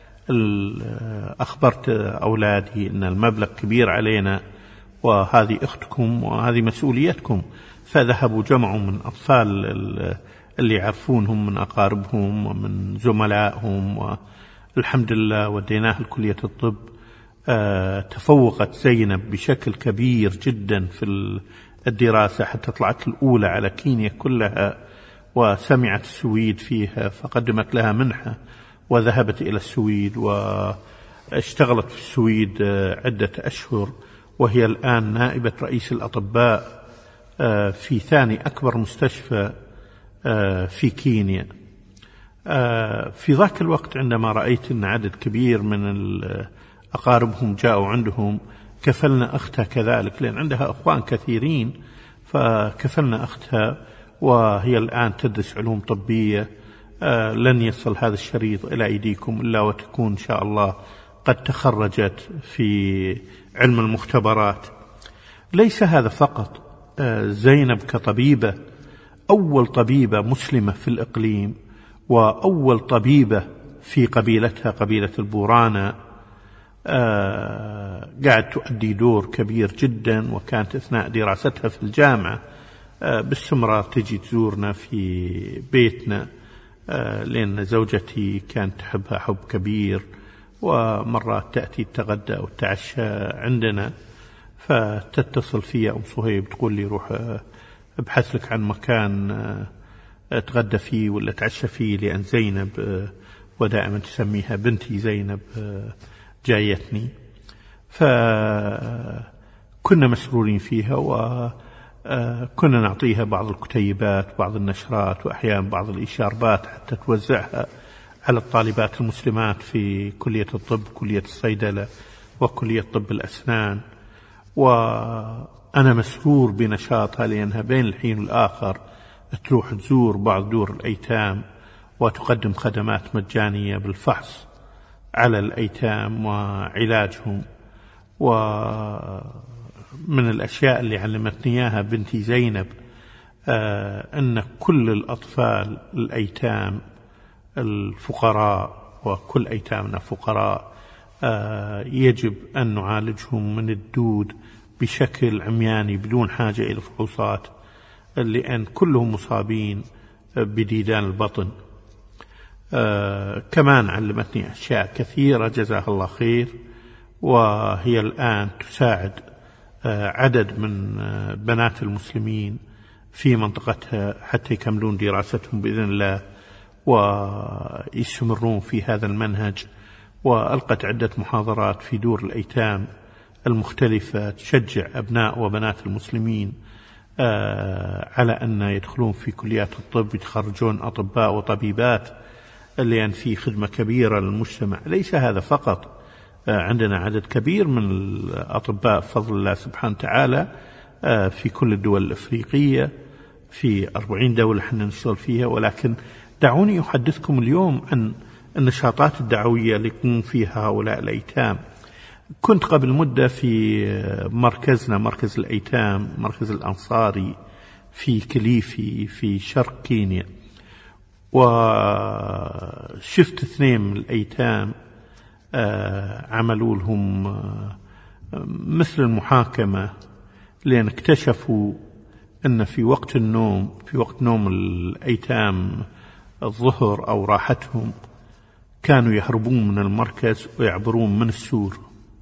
أخبرت أولادي أن المبلغ كبير علينا وهذه أختكم وهذه مسؤوليتكم، فذهبوا جمعوا من أطفال اللي يعرفونهم من أقاربهم ومن زملائهم، والحمد لله وديناه لكلية الطب. تفوقت زينب بشكل كبير جدا في الدراسة حتى طلعت الأولى على كينيا كلها، وسمعت السويد فيها فقدمت لها منحة وذهبت إلى السويد واشتغلت في السويد عدة أشهر، وهي الآن نائبة رئيس الأطباء في ثاني أكبر مستشفى في كينيا. في ذاك الوقت عندما رأيت أن عدد كبير من أقاربهم جاءوا عندهم، كفلنا أختها كذلك لأن عندها أخوان كثيرين، فكفلنا أختها وهي الآن تدرس علوم طبية. لن يصل هذا الشريط إلى أيديكم إلا وتكون إن شاء الله قد تخرجت في علم المختبرات. ليس هذا فقط، زينب كطبيبة أول طبيبة مسلمة في الإقليم وأول طبيبة في قبيلتها قبيلة البورانا، قاعد تؤدي دور كبير جدا. وكانت أثناء دراستها في الجامعة باستمرار تجي تزورنا في بيتنا، لأن زوجتي كانت تحبها حب كبير، ومرات تأتي تتغدى أو تتعشى عندنا، فتتصل في أم صهيب تقول لي روح ابحث لك عن مكان اتغدى فيه ولا تعشى فيه، لأن زينب، ودائما تسميها بنتي زينب، جايتني. فكنا مسرورين فيها، وكنا نعطيها بعض الكتيبات، بعض النشرات، وأحيانا بعض الإشاربات حتى توزعها على الطالبات المسلمات في كلية الطب، كلية الصيدلة، وكلية طب الأسنان. وأنا مسرور بنشاطها لأنها بين الحين والآخر تروح تزور بعض دور الأيتام وتقدم خدمات مجانية بالفحص على الأيتام وعلاجهم. ومن الأشياء اللي علمتني إياها بنتي زينب أن كل الأطفال الأيتام الفقراء، وكل أيتامنا فقراء، يجب أن نعالجهم من الدود بشكل عمياني بدون حاجة إلى فحوصات، لأن كلهم مصابين بديدان البطن. كمان علمتني أشياء كثيرة جزاها الله خير، وهي الآن تساعد عدد من بنات المسلمين في منطقتها حتى يكملون دراستهم بإذن الله ويستمرون في هذا المنهج. وألقت عدة محاضرات في دور الأيتام المختلفة تشجع أبناء وبنات المسلمين على أن يدخلون في كليات الطب، يتخرجون أطباء وطبيبات، لأن في خدمة كبيرة للمجتمع. ليس هذا فقط، عندنا عدد كبير من الأطباء بفضل الله سبحانه وتعالى في كل الدول الأفريقية، في 40 دولة احنا نشتغل فيها. ولكن دعوني أحدثكم اليوم عن النشاطات الدعوية اللي يقوم فيها هؤلاء الأيتام. كنت قبل مدة في مركزنا، مركز الأيتام، مركز الأنصاري في كليفي في شرق كينيا، وشفت 2 من الأيتام عملوا لهم مثل المحاكمة، لأن اكتشفوا أن في وقت النوم، في وقت نوم الأيتام الظهر أو راحتهم، كانوا يهربون من المركز ويعبرون من السور.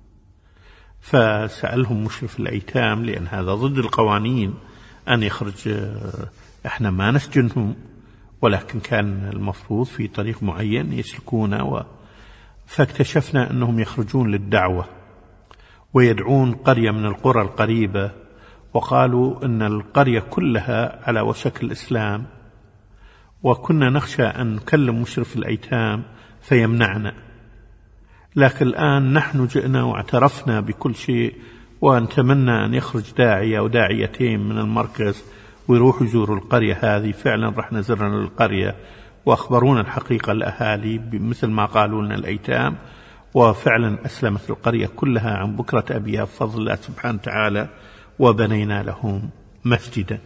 فسألهم مشرف الأيتام، لأن هذا ضد القوانين أن يخرج، احنا ما نسجنهم، ولكن كان المفروض في طريق معين يسلكونه. فاكتشفنا أنهم يخرجون للدعوة ويدعون قرية من القرى القريبة، وقالوا أن القرية كلها على وشك الإسلام، وكنا نخشى أن نكلم مشرف الأيتام فيمنعنا. لكن الآن نحن جئنا واعترفنا بكل شيء، ونتمنى أن يخرج داعية أو داعيتين من المركز ويروحوا يزوروا القرية هذه. فعلا رحنا زرنا القرية وأخبرونا الحقيقة الأهالي مثل ما قالوا لنا الأيتام، وفعلا أسلمت القرية كلها عن بكرة أبيها بفضل الله سبحانه وتعالى، وبنينا لهم مسجدا.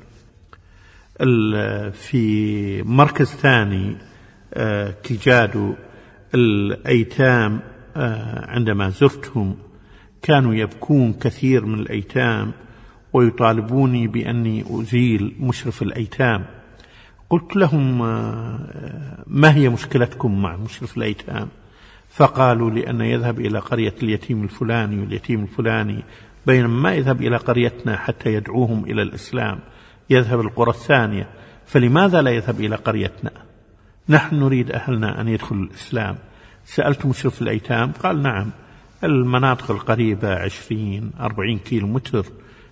في مركز ثاني كيجادو، الأيتام عندما زرتهم كانوا يبكون كثير من الأيتام ويطالبوني بأني أزيل مشرف الأيتام. قلت لهم ما هي مشكلتكم مع مشرف الأيتام؟ فقالوا لأن يذهب إلى قرية اليتيم الفلاني واليتيم الفلاني، بينما ما يذهب إلى قريتنا حتى يدعوهم إلى الإسلام، يذهب القرى الثانية. فلماذا لا يذهب إلى قريتنا؟ نحن نريد أهلنا أن يدخلوا الإسلام. سألت مشرف الأيتام قال نعم، المناطق القريبة 20-40 كيلو متر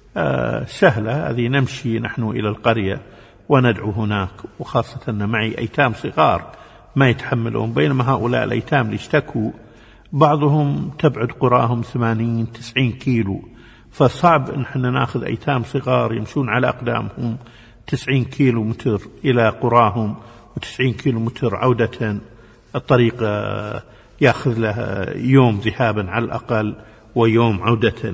سهلة، هذه نمشي نحن إلى القرية وندعو هناك، وخاصة أن معي أيتام صغار ما يتحملون، بينما هؤلاء الأيتام اللي اشتكوا بعضهم تبعد قراهم 80-90 كيلو، فصعب أن احنا ناخذ أيتام صغار يمشون على أقدامهم 90 كيلو متر إلى قراهم، و90 كيلو متر عودة. الطريق يأخذ له يوم ذهابا على الأقل ويوم عودة،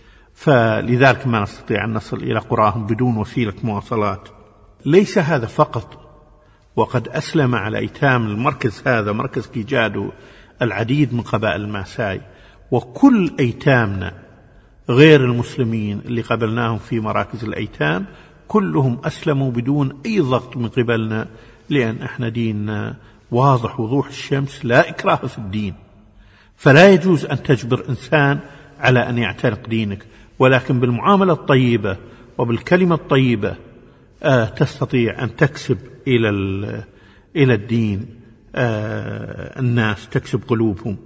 فلذلك ما نستطيع أن نصل إلى قراهم بدون وسيلة مواصلات. ليس هذا فقط، وقد أسلم على أيتام المركز هذا، مركز كيجادو، العديد من قبائل الماساي. وكل أيتامنا غير المسلمين اللي قبلناهم في مراكز الأيتام كلهم أسلموا بدون أي ضغط من قبلنا، لأن احنا ديننا واضح وضوح الشمس، لا إكراه في الدين. فلا يجوز أن تجبر إنسان على أن يعتنق دينك، ولكن بالمعاملة الطيبة وبالكلمة الطيبة تستطيع أن تكسب إلى الدين الناس، تكسب قلوبهم.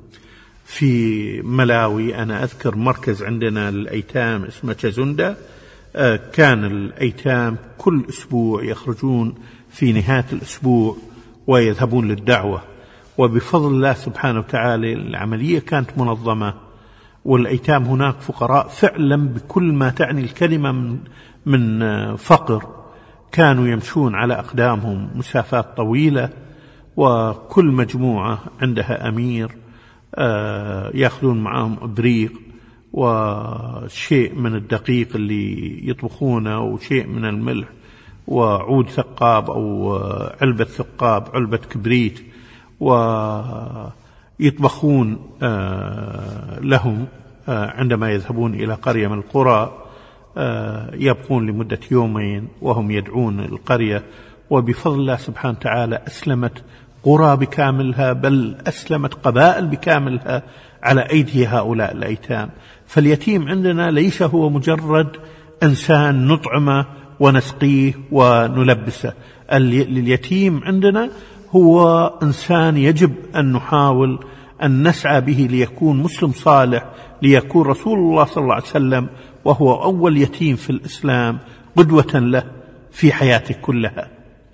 في ملاوي أنا أذكر مركز عندنا للأيتام اسمه تشازوندا، كان الأيتام كل أسبوع يخرجون في نهاية الأسبوع ويذهبون للدعوة، وبفضل الله سبحانه وتعالى العملية كانت منظمة، والأيتام هناك فقراء فعلا بكل ما تعني الكلمة من فقر، كانوا يمشون على أقدامهم مسافات طويلة، وكل مجموعة عندها أمير يأخذون معهم إبريق وشيء من الدقيق اللي يطبخونه وشيء من الملح وعود ثقاب أو علبة ثقاب، علبة كبريت، ويطبخون لهم عندما يذهبون إلى قرية من القرى، يبقون لمدة يومين وهم يدعون القرية. وبفضل الله سبحانه وتعالى أسلمت قرى بكاملها، بل أسلمت قبائل بكاملها على أيدي هؤلاء الأيتام. فاليتيم عندنا ليس هو مجرد إنسان نطعمه ونسقيه ونلبسه، اليتيم عندنا هو إنسان يجب أن نحاول أن نسعى به ليكون مسلم صالح، ليكون رسول الله صلى الله عليه وسلم وهو أول يتيم في الإسلام قدوة له في حياته كلها.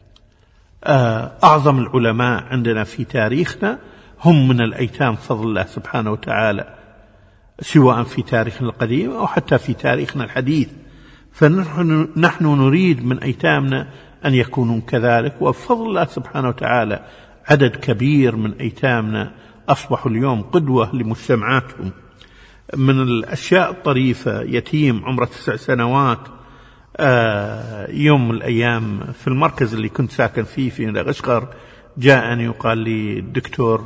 أعظم العلماء عندنا في تاريخنا هم من الأيتام فضل الله سبحانه وتعالى، سواء في تاريخنا القديم أو حتى في تاريخنا الحديث. فنحن نريد من أيتامنا أن يكونوا كذلك، وبفضل الله سبحانه وتعالى عدد كبير من أيتامنا أصبحوا اليوم قدوة لمجتمعاتهم. من الأشياء الطريفة يتيم عمره 9 سنوات يوم من الأيام في المركز اللي كنت ساكن فيه في غشغر جاءني وقال لي الدكتور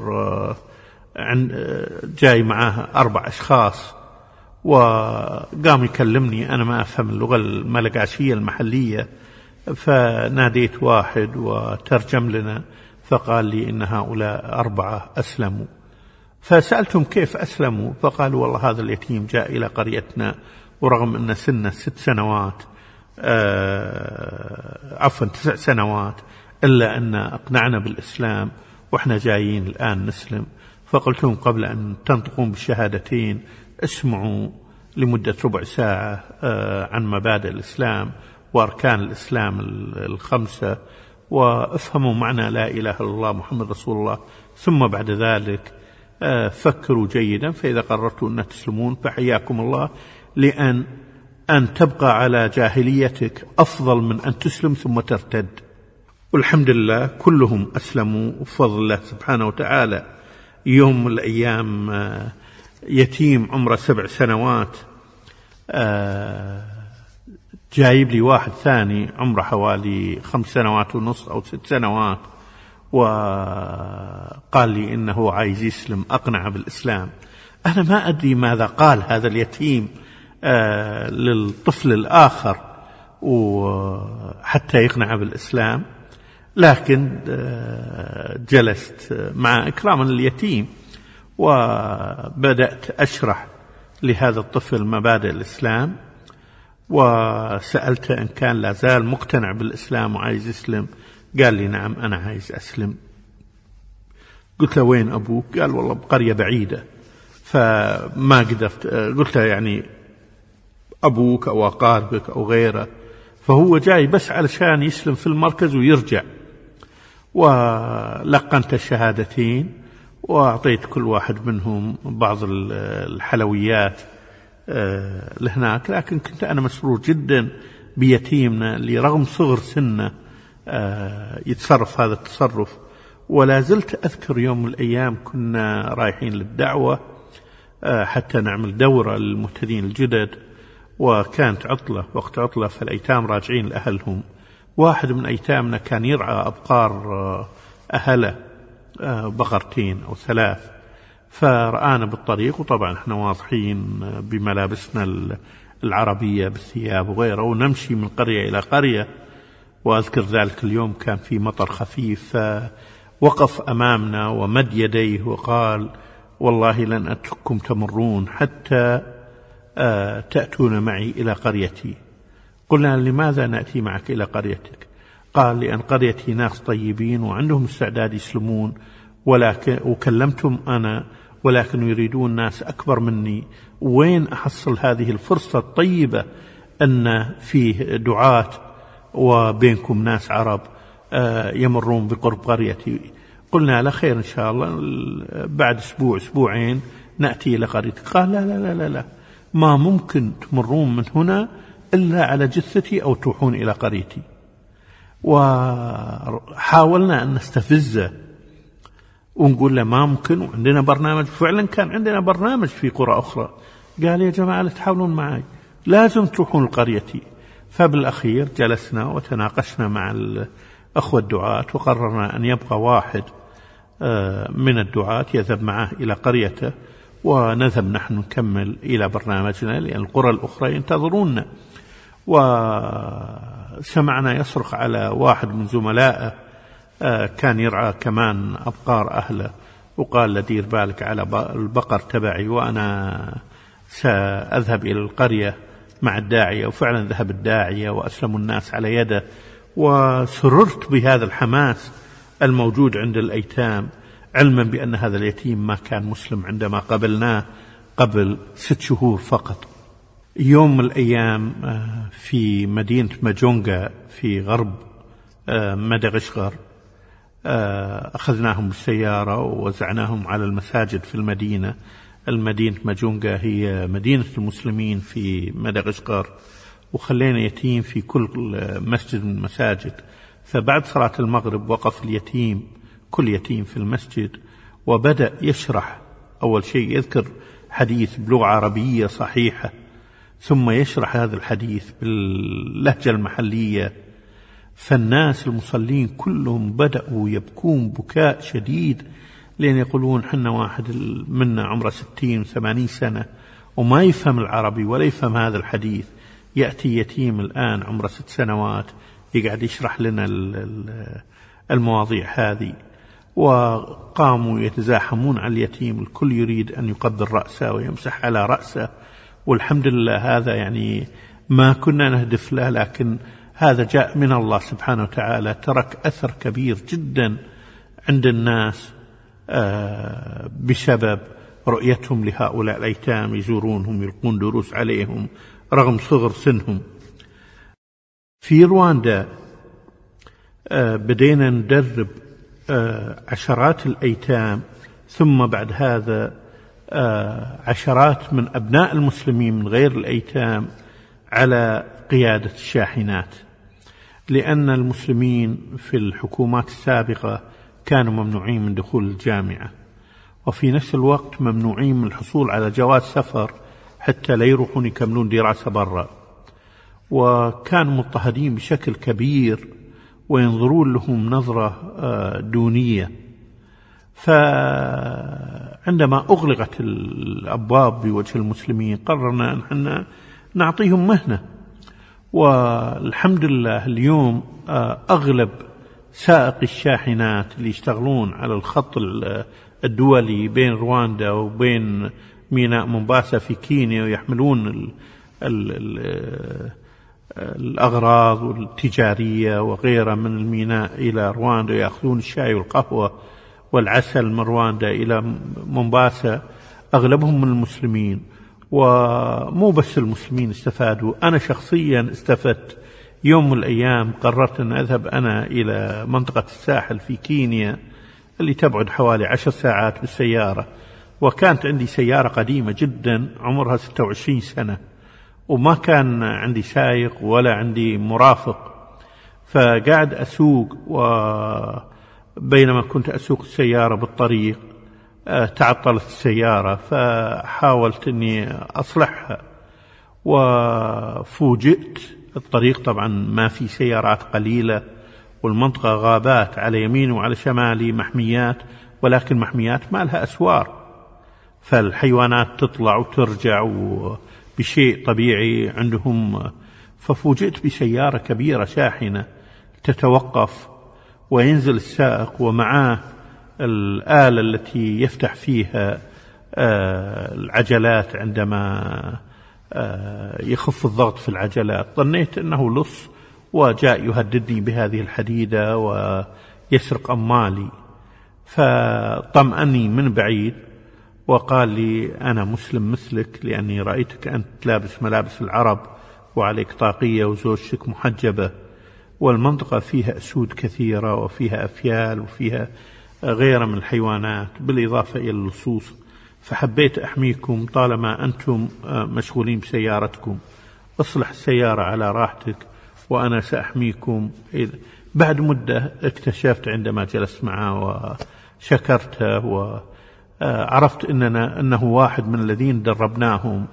جاي معاه 4 أشخاص، وقام يكلمني، أنا ما أفهم اللغة الملقاشية المحلية، فناديت واحد وترجم لنا، فقال لي إن هؤلاء 4 أسلموا. فسألتهم كيف أسلموا، فقالوا والله هذا اليتيم جاء إلى قريتنا ورغم أن سنه 6 سنوات 9 سنوات إلا أن أقنعنا بالإسلام وإحنا جايين الآن نسلم. فقلت لهم قبل أن تنطقون بالشهادتين اسمعوا لمدة ربع ساعة عن مبادئ الإسلام وأركان الإسلام 5، وافهموا معنى لا إله إلا الله محمد رسول الله، ثم بعد ذلك فكروا جيدا، فإذا قررتوا أن تسلمون فحياكم الله، لأن تبقى على جاهليتك أفضل من أن تسلم ثم ترتد. والحمد لله كلهم أسلموا بفضل الله سبحانه وتعالى. يوم من الأيام يتيم عمره 7 سنوات جايب لي واحد ثاني عمره حوالي 5 سنوات ونص أو 6 سنوات، وقال لي إنه عايز يسلم، أقنع بالإسلام. أنا ما أدري ماذا قال هذا اليتيم للطفل الآخر وحتى يقنع بالإسلام، لكن جلست مع إكراما لليتيم وبدأت أشرح لهذا الطفل مبادئ الإسلام، وسألته إن كان لا زال مقتنع بالإسلام وعايز يسلم. قال لي نعم أنا عايز أسلم. قلت له وين أبوك؟ قال والله بقرية بعيدة. فما قدرت، قلت له يعني أبوك أو أقاربك أو غيره، فهو جاي بس علشان يسلم في المركز ويرجع. ولقنت الشهادتين وأعطيت كل واحد منهم بعض الحلويات لهناك، لكن كنت أنا مسرور جدا بيتيمنا اللي رغم صغر سنه يتصرف هذا التصرف. ولا زلت أذكر يوم من الأيام كنا رايحين للدعوة حتى نعمل دورة للمهتدين الجدد، وكانت عطلة، وقت عطلة، فالأيتام راجعين لأهلهم. واحد من أيتامنا كان يرعى أبقار أهله، 2 أو 3، فرآنا بالطريق، وطبعا احنا واضحين بملابسنا العربية بالثياب وغيره، ونمشي من قرية إلى قرية. وأذكر ذلك اليوم كان في مطر خفيف، فوقف أمامنا ومد يديه وقال والله لن أترككم تمرون حتى تأتون معي إلى قريتي. قلنا لماذا نأتي معك إلى قريتك؟ قال لأن قريتي ناس طيبين وعندهم استعداد يسلمون، وكلمتم أنا ولكن يريدون ناس أكبر مني. وين أحصل هذه الفرصة الطيبة أن فيه دعاة وبينكم ناس عرب يمرون بقرب قريتي؟ قلنا لا خير إن شاء الله، بعد 1-2 نأتي إلى قريتك. قال لا لا لا لا، ما ممكن تمرون من هنا إلا على جثتي أو تروحون إلى قريتي. وحاولنا أن نستفزه ونقول له ما ممكن، وعندنا برنامج. فعلا كان عندنا برنامج في قرى أخرى. قال يا جماعة لا تحاولون معي، لازم تروحون لقريتي. فبالأخير جلسنا وتناقشنا مع الأخوة الدعاة، وقررنا أن يبقى واحد من الدعاة يذهب معه إلى قريته، ونذهب نحن نكمل إلى برنامجنا، لأن القرى الأخرى ينتظروننا. وسمعنا يصرخ على واحد من زملائه كان يرعى كمان أبقار أهله، وقال له دير بالك على البقر تبعي وأنا سأذهب إلى القرية مع الداعية. وفعلا ذهب الداعية وأسلموا الناس على يده. وسررت بهذا الحماس الموجود عند الأيتام، علما بأن هذا اليتيم ما كان مسلم عندما قبلناه قبل 6 شهور فقط. يوم من الأيام في مدينة ماجونغا في غرب مدغشقر أخذناهم بالسيارة ووزعناهم على المساجد في المدينة. المدينة ماجونغا هي مدينة المسلمين في مدغشقر، وخلينا يتيم في كل مسجد من المساجد. فبعد صلاة المغرب وقف اليتيم، كل يتيم في المسجد، وبدأ يشرح. أول شيء يذكر حديث بلغة عربية صحيحة، ثم يشرح هذا الحديث باللهجة المحلية. فالناس المصلين كلهم بدأوا يبكون بكاء شديد، لأن يقولون حنا واحد منا عمره 60 و80 سنة وما يفهم العربي ولا يفهم هذا الحديث، يأتي يتيم الآن عمره 6 سنوات يقعد يشرح لنا المواضيع هذه. وقاموا يتزاحمون على اليتيم، الكل يريد أن يقبل رأسه ويمسح على رأسه. والحمد لله هذا يعني ما كنا نهدف له، لكن هذا جاء من الله سبحانه وتعالى، ترك أثر كبير جدا عند الناس بسبب رؤيتهم لهؤلاء الأيتام، يزورونهم، يلقون دروس عليهم رغم صغر سنهم. في رواندا بدينا ندرب عشرات الأيتام، ثم بعد هذا عشرات من أبناء المسلمين من غير الأيتام على قيادة الشاحنات، لأن المسلمين في الحكومات السابقة كانوا ممنوعين من دخول الجامعة، وفي نفس الوقت ممنوعين من الحصول على جواز سفر حتى لا يروحون يكملون دراسة برا، وكانوا مضطهدين بشكل كبير وينظرون لهم نظرة دونية. فعندما أغلقت الأبواب بوجه المسلمين قررنا أن احنا نعطيهم مهنة. والحمد لله اليوم أغلب سائق الشاحنات اللي يشتغلون على الخط الدولي بين رواندا وبين ميناء مومباسا في كينيا ويحملون الأغراض التجارية وغيرها من الميناء إلى رواندا، يأخذون الشاي والقهوة والعسل من رواندا إلى مومباسا، أغلبهم من المسلمين. ومو بس المسلمين استفادوا، أنا شخصيا استفدت. يوم من الأيام قررت أن أذهب أنا إلى منطقة الساحل في كينيا اللي تبعد حوالي 10 ساعات بالسيارة، وكانت عندي سيارة قديمة جدا عمرها 26 سنة، وما كان عندي سايق ولا عندي مرافق. فقاعد أسوق، وبينما كنت أسوق السيارة بالطريق تعطلت السيارة، فحاولت أني أصلحها، وفوجئت الطريق طبعا ما في سيارات قليلة، والمنطقة غابات على يمين وعلى شمالي محميات، ولكن محميات ما لها أسوار، فالحيوانات تطلع وترجع بشيء طبيعي عندهم. ففوجئت بسيارة كبيرة شاحنة تتوقف، وينزل السائق ومعاه الآلة التي يفتح فيها العجلات عندما يخف الضغط في العجلات. ظنيت أنه لص وجاء يهددني بهذه الحديدة ويسرق أموالي، فطمأني من بعيد وقال لي أنا مسلم مثلك، لأني رأيتك أنت لابس ملابس العرب وعليك طاقية وزوجتك محجبة، والمنطقة فيها أسود كثيرة وفيها أفيال وفيها غيرها من الحيوانات بالإضافة إلى اللصوص، فحبيت أحميكم طالما أنتم مشغولين بسيارتكم. أصلح السيارة على راحتك وأنا سأحميكم. بعد مدة اكتشفت عندما جلست معه وشكرته وعرفت أنه واحد من الذين دربناهم،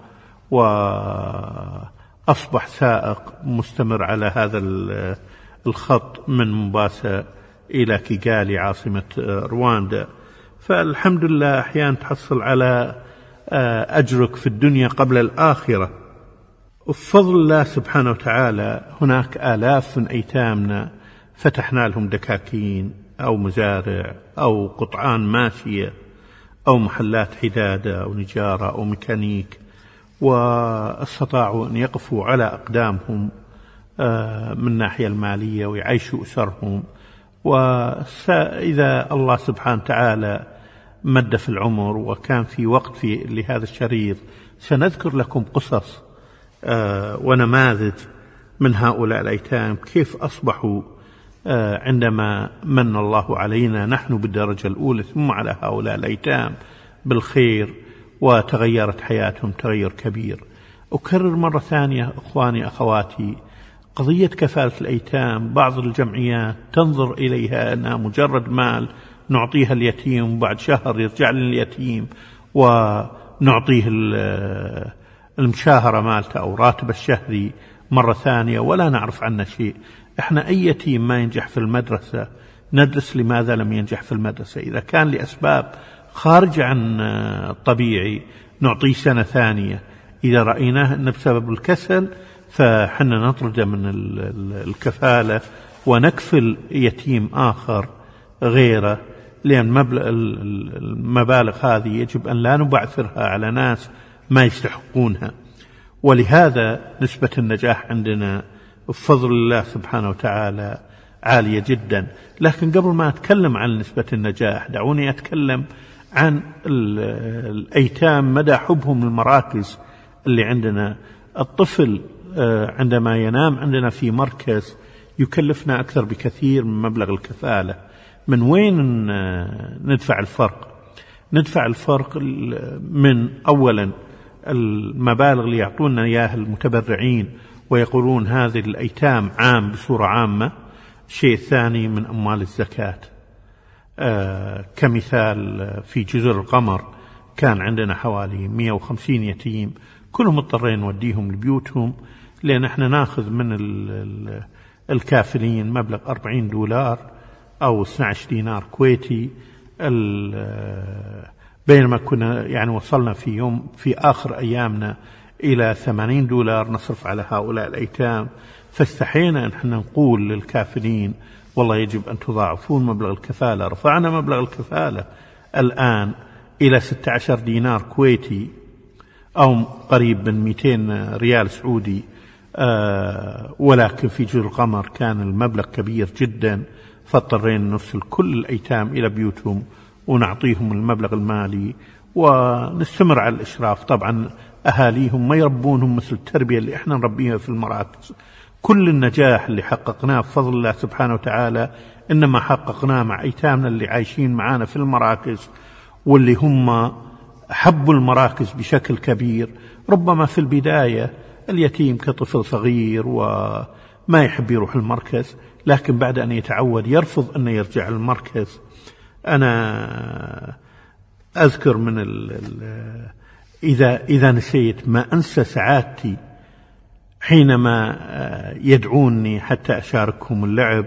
وأصبح سائق مستمر على هذا الخط من مومباسا إلى كيغالي عاصمة رواندا. فالحمد لله أحيانا تحصل على أجرك في الدنيا قبل الآخرة. وبفضل الله سبحانه وتعالى هناك آلاف من أيتامنا فتحنا لهم دكاكين، أو مزارع أو قطعان ماشية أو محلات حدادة أو نجارة أو ميكانيك، واستطاعوا أن يقفوا على أقدامهم من الناحية المالية ويعيشوا أسرهم. وإذا الله سبحانه وتعالى مد في العمر وكان في وقت لهذا الشريط سنذكر لكم قصص ونماذج من هؤلاء الأيتام كيف أصبحوا عندما من الله علينا نحن بالدرجة الأولى ثم على هؤلاء الأيتام بالخير وتغيرت حياتهم تغير كبير. أكرر مرة ثانية أخواني أخواتي، قضية كفالة الأيتام بعض الجمعيات تنظر إليها أنها مجرد مال نعطيها اليتيم وبعد شهر يرجع لنا اليتيم ونعطيه المشاهرة مالته أو راتب الشهري مرة ثانية ولا نعرف عنه شيء. احنا أي يتيم ما ينجح في المدرسة ندرس لماذا لم ينجح في المدرسة، إذا كان لأسباب خارج عن الطبيعي نعطيه سنة ثانية، إذا رأيناه أنه بسبب الكسل فحنا نطرده من الكفالة ونكفل يتيم آخر غيره، لأن المبالغ هذه يجب أن لا نبعثرها على ناس ما يستحقونها. ولهذا نسبة النجاح عندنا بفضل الله سبحانه وتعالى عالية جدا. لكن قبل ما أتكلم عن نسبة النجاح دعوني أتكلم عن الأيتام مدى حبهم للمراكز اللي عندنا. الطفل عندما ينام عندنا في مركز يكلفنا أكثر بكثير من مبلغ الكفالة. من وين ندفع الفرق؟ ندفع الفرق من أولا المبالغ اللي يعطونا إياها المتبرعين ويقولون هذه الأيتام عام بصورة عامة. شيء ثاني من أموال الزكاة. كمثال في جزر القمر كان عندنا حوالي 150 يتيم كلهم اضطرين نوديهم لبيوتهم، لأن احنا ناخذ من الكافلين مبلغ $40 أو 12 دينار كويتي، بينما كنا يعني وصلنا في آخر أيامنا إلى $80 نصرف على هؤلاء الأيتام. فاستحينا أن احنا نقول للكافلين والله يجب أن تضاعفون مبلغ الكفالة. رفعنا مبلغ الكفالة الآن إلى 16 دينار كويتي أو قريب من 200 ريال سعودي، ولكن في جزر القمر كان المبلغ كبير جدا، فاضطرينا نرسل كل الأيتام إلى بيوتهم ونعطيهم المبلغ المالي ونستمر على الإشراف. طبعا أهاليهم ما يربونهم مثل التربية اللي احنا نربيها في المراكز. كل النجاح اللي حققناه بفضل الله سبحانه وتعالى إنما حققناه مع أيتامنا اللي عايشين معانا في المراكز، واللي هم حبوا المراكز بشكل كبير. ربما في البداية اليتيم كطفل صغير وما يحب يروح المركز، لكن بعد أن يتعود يرفض أن يرجع المركز. أنا أذكر من إذا نسيت ما أنسى سعادتي حينما يدعوني حتى أشاركهم اللعب.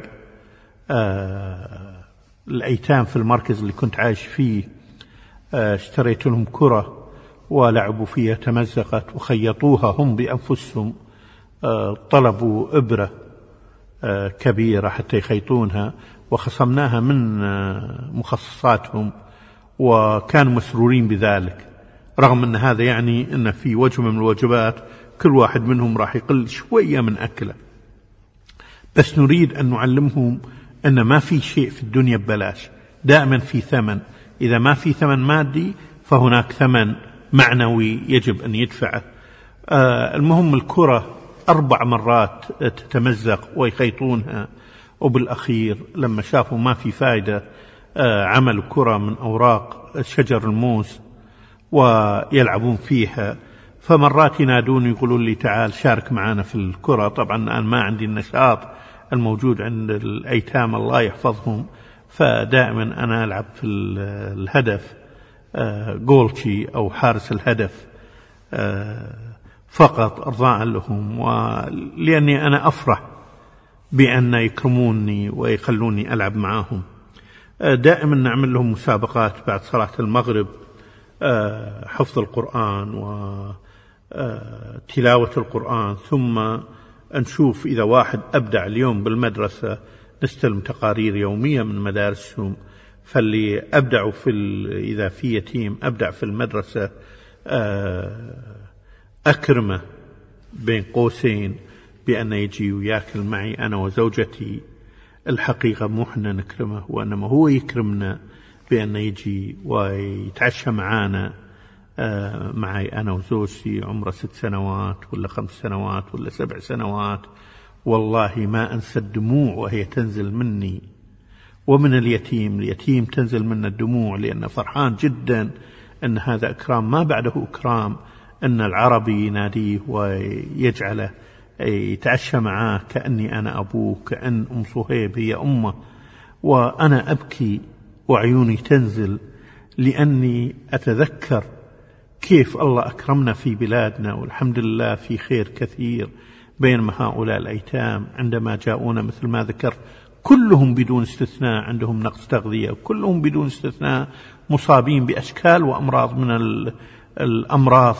الأيتام في المركز اللي كنت عايش فيه اشتريت لهم كرة ولعبوا فيها، تمزقت وخيطوها هم بأنفسهم. طلبوا إبرة كبيرة حتى يخيطونها وخصمناها من مخصصاتهم، وكانوا مسرورين بذلك، رغم أن هذا يعني أن في وجبة من الوجبات كل واحد منهم راح يقل شوية من أكله. بس نريد أن نعلمهم أن ما في شيء في الدنيا ببلاش، دائما في ثمن. إذا ما في ثمن مادي فهناك ثمن معنوي يجب أن يدفعه. المهم الكرة 4 مرات تتمزق ويخيطونها، وبالأخير لما شافوا ما في فائدة عملوا كرة من أوراق شجر الموز ويلعبون فيها. فمرات ينادون يقولون لي تعال شارك معنا في الكرة. طبعا أنا ما عندي النشاط الموجود عند الأيتام الله يحفظهم، فدائما أنا ألعب في الهدف جولشي أو حارس الهدف فقط إرضاء لهم، ولأني أنا أفرح بأن يكرموني ويخلوني ألعب معهم. دائما نعمل لهم مسابقات بعد صلاة المغرب، حفظ القرآن وتلاوة القرآن، ثم نشوف إذا واحد أبدع اليوم بالمدرسة نستلم تقارير يومية من مدارسهم. فاللي أبدعوا إذا في يتيم أبدع في المدرسة أكرمه بين قوسين بأن يجي وياكل معي أنا وزوجتي. الحقيقة مو احنا نكرمه، وإنما هو يكرمنا بأن يجي ويتعشى معانا، معي أنا وزوجتي عمره 6 سنوات ولا 5 سنوات ولا 7 سنوات. والله ما أنسى الدموع وهي تنزل مني ومن اليتيم تنزل منا الدموع، لأنه فرحان جدا أن هذا إكرام ما بعده إكرام، أن العربي يناديه ويجعله يتعشى معاه كأني أنا أبوه، كأن أم صهيب هي أمه. وأنا أبكي وعيوني تنزل، لأني أتذكر كيف الله أكرمنا في بلادنا، والحمد لله في خير كثير. بينما هؤلاء الأيتام عندما جاءونا مثل ما ذكرت كلهم بدون استثناء عندهم نقص تغذية، كلهم بدون استثناء مصابين بأشكال وأمراض من الأمراض.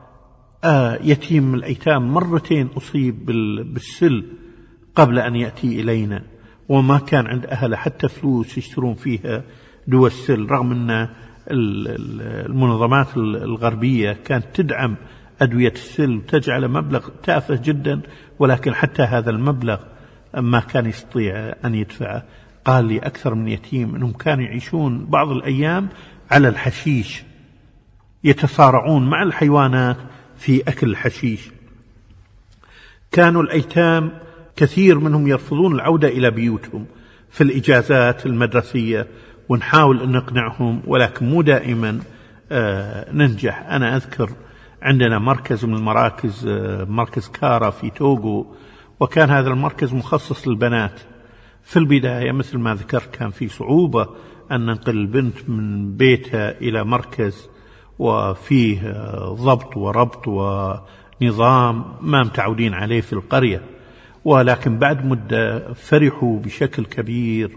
يتيم الأيتام مرتين أصيب بالسل قبل أن يأتي إلينا، وما كان عند أهله حتى فلوس يشترون فيها دواء السل، رغم أن المنظمات الغربية كانت تدعم أدوية السل وتجعل مبلغ تافه جدا، ولكن حتى هذا المبلغ ما كان يستطيع أن يدفعه. قال لي أكثر من يتيم أنهم كانوا يعيشون بعض الأيام على الحشيش، يتصارعون مع الحيوانات في أكل الحشيش. كانوا الأيتام كثير منهم يرفضون العودة إلى بيوتهم في الإجازات المدرسية، ونحاول أن نقنعهم ولكن مو دائما ننجح. أنا أذكر عندنا مركز من المراكز، مركز كارا في توغو، وكان هذا المركز مخصص للبنات. في البداية مثل ما ذكرت كان في صعوبة أن ننقل البنت من بيتها إلى مركز، وفيه ضبط وربط ونظام ما متعودين عليه في القرية. ولكن بعد مدة فرحوا بشكل كبير،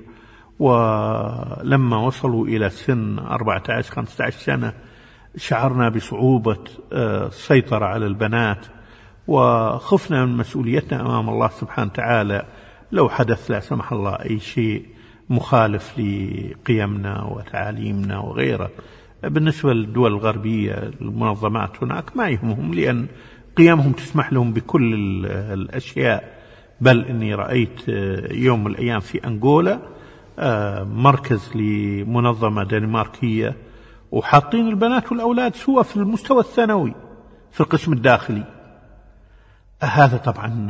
ولما وصلوا إلى سن 14-15 سنة شعرنا بصعوبة السيطرة على البنات، وخفنا من مسؤوليتنا أمام الله سبحانه وتعالى لو حدث لا سمح الله أي شيء مخالف لقيمنا وتعاليمنا وغيره. بالنسبة للدول الغربية المنظمات هناك ما يهمهم، لأن قيمهم تسمح لهم بكل الأشياء. بل إني رأيت يوم من الأيام في أنغولا مركز لمنظمة دنماركية، وحاطين البنات والأولاد سوا في المستوى الثانوي في القسم الداخلي. هذا طبعا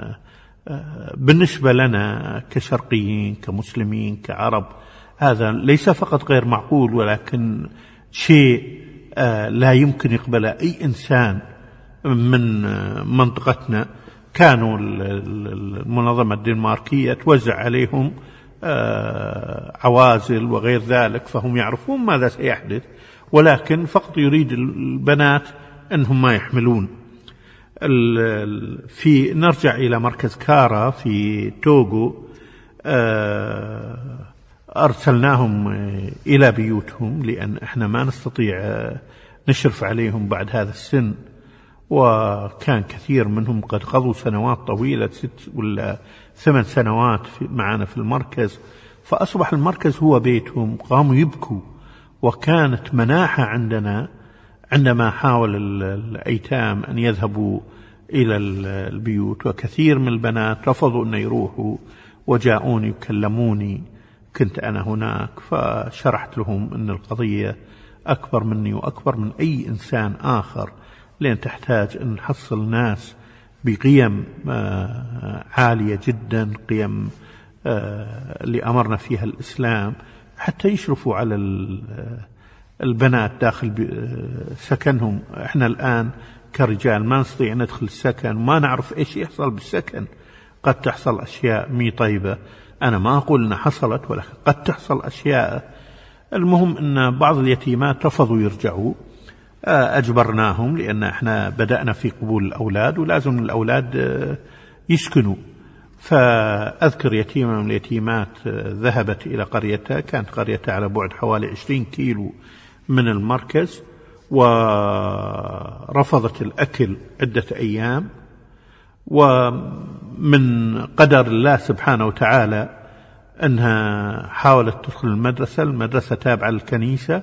بالنسبة لنا كشرقيين كمسلمين كعرب هذا ليس فقط غير معقول، ولكن شيء لا يمكن يقبله أي إنسان من منطقتنا. كانوا المنظمة الدنماركية توزع عليهم عوازل وغير ذلك، فهم يعرفون ماذا سيحدث، ولكن فقط يريد البنات أنهم ما يحملون. نرجع إلى مركز كارا في توغو، أرسلناهم إلى بيوتهم لأن إحنا ما نستطيع نشرف عليهم بعد هذا السن، وكان كثير منهم قد قضوا سنوات طويلة 6 ولا 8 سنوات معنا في المركز، فأصبح المركز هو بيتهم. قاموا يبكوا، وكانت مناحة عندنا عندما حاول الأيتام أن يذهبوا إلى البيوت، وكثير من البنات رفضوا أن يروحوا وجاءوني وكلموني. كنت أنا هناك فشرحت لهم أن القضية أكبر مني وأكبر من أي إنسان آخر، لأن تحتاج أن نحصل ناس بقيم عالية جدا، قيم اللي أمرنا فيها الإسلام، حتى يشرفوا على البنات داخل سكنهم. احنا الآن كرجال ما نستطيع ندخل السكن، ما نعرف ايش يحصل بالسكن. قد تحصل أشياء مي طيبة، أنا ما أقول أنها حصلت، ولكن قد تحصل أشياء. المهم أن بعض اليتيمات رفضوا يرجعوا، أجبرناهم، لأن احنا بدأنا في قبول الأولاد ولازم الأولاد يسكنوا. فأذكر يتيمة من اليتيمات ذهبت إلى قريتها، كانت قريتها على بعد حوالي 20 كيلو من المركز، ورفضت الأكل عدة أيام. ومن قدر الله سبحانه وتعالى أنها حاولت تدخل المدرسة تابعة للكنيسة.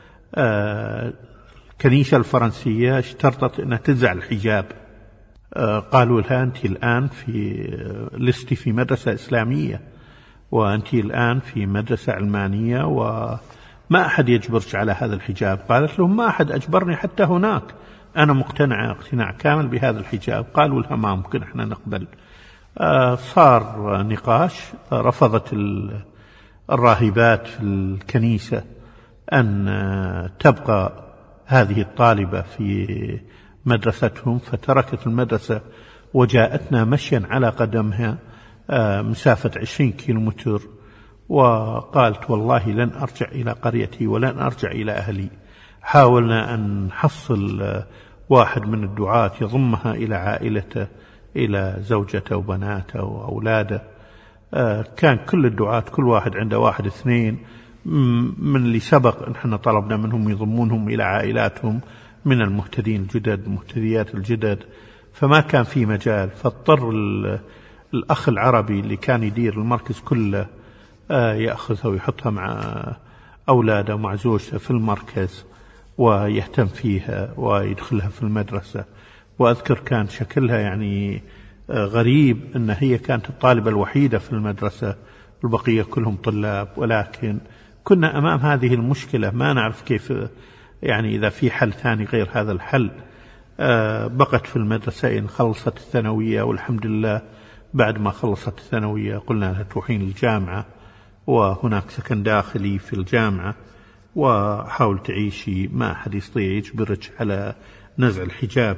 الكنيسة الفرنسية اشترطت أنها تنزع الحجاب. قالوا لها أنت الآن لستي في مدرسة إسلامية، وأنت الآن في مدرسة علمانية، وما أحد يجبرك على هذا الحجاب. قالت لهم ما أحد أجبرني حتى هناك، أنا مقتنعة اقتناع كامل بهذا الحجاب. قالوا لها ما ممكن احنا نقبل. صار نقاش. رفضت الراهبات في الكنيسة أن تبقى هذه الطالبة في مدرستهم، فتركت المدرسة وجاءتنا مشيا على قدمها مسافة 20 كيلومتر، وقالت والله لن أرجع إلى قريتي ولن أرجع إلى أهلي. حاولنا أن نحصل واحد من الدعاة يضمها إلى عائلته، إلى زوجته وبناته وأولاده. كان كل الدعاة كل واحد عنده 1 2 من اللي سبق إن احنا طلبنا منهم يضمونهم إلى عائلاتهم من المهتدين الجدد المهتديات الجدد، فما كان في مجال. فاضطر الأخ العربي اللي كان يدير المركز كله يأخذها ويحطها مع أولاده ومع زوجته في المركز ويهتم فيها ويدخلها في المدرسة. وأذكر كان شكلها يعني غريب أن هي كانت الطالبة الوحيدة في المدرسة، البقية كلهم طلاب. ولكن كنا أمام هذه المشكلة ما نعرف كيف، يعني إذا في حل ثاني غير هذا الحل. بقت في المدرسة إن خلصت الثانوية، والحمد لله بعد ما خلصت الثانوية قلنا لها تروحين الجامعة، وهناك سكن داخلي في الجامعة، وحاول تعيشي، ما أحد يستطيع يجبرك على نزع الحجاب.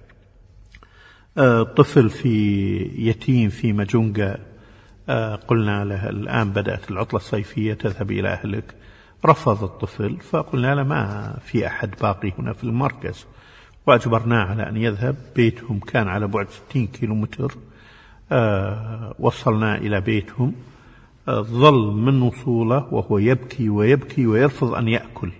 طفل يتيم في مجونجا، قلنا له الآن بدأت العطلة الصيفية تذهب إلى أهلك. رفض الطفل، فقلنا له ما في أحد باقي هنا في المركز، وأجبرناه على أن يذهب. بيتهم كان على بعد 60 كيلومتر. وصلنا إلى بيتهم، ظل من وصوله وهو يبكي ويبكي ويرفض أن يأكل.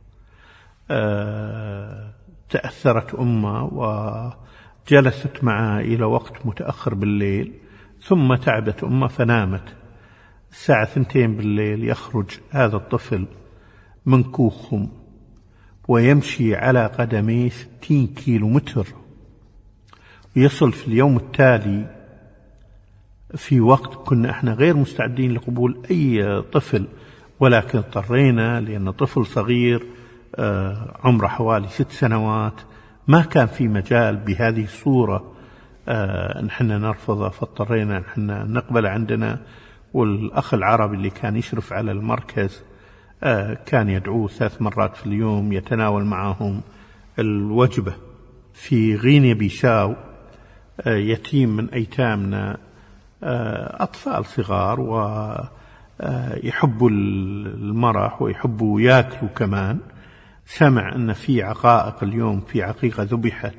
تأثرت أمه وجلست معه إلى وقت متأخر بالليل، ثم تعبت أمه فنامت. الساعة 2 بالليل يخرج هذا الطفل من كوخهم ويمشي على قدميه 60 كيلومتر، يصل في اليوم التالي في وقت كنا احنا غير مستعدين لقبول أي طفل، ولكن اضطرينا لأن طفل صغير عمره حوالي 6 سنوات، ما كان في مجال بهذه الصورة نحن نرفضه، فاضطرينا نحن نقبل عندنا. والأخ العربي اللي كان يشرف على المركز كان يدعوه 3 مرات في اليوم، يتناول معهم الوجبة. في غينيا بيساو يتيم من أيتامنا، أطفال صغار ويحبوا المرح ويحبوا ياكلوا كمان. سمع أن في عقائق اليوم، في عقيقة ذبحت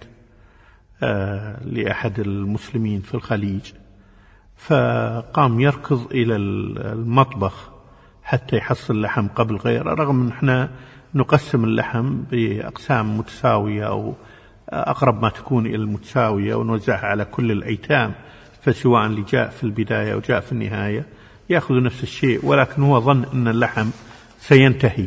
لأحد المسلمين في الخليج، فقام يركض إلى المطبخ حتى يحصل لحم قبل غيره، رغم أن احنا نقسم اللحم بأقسام متساوية أو أقرب ما تكون إلى المتساوية ونوزعها على كل الأيتام، فسواء اللي جاء في البداية أو جاء في النهاية يأخذ نفس الشيء. ولكن هو ظن أن اللحم سينتهي.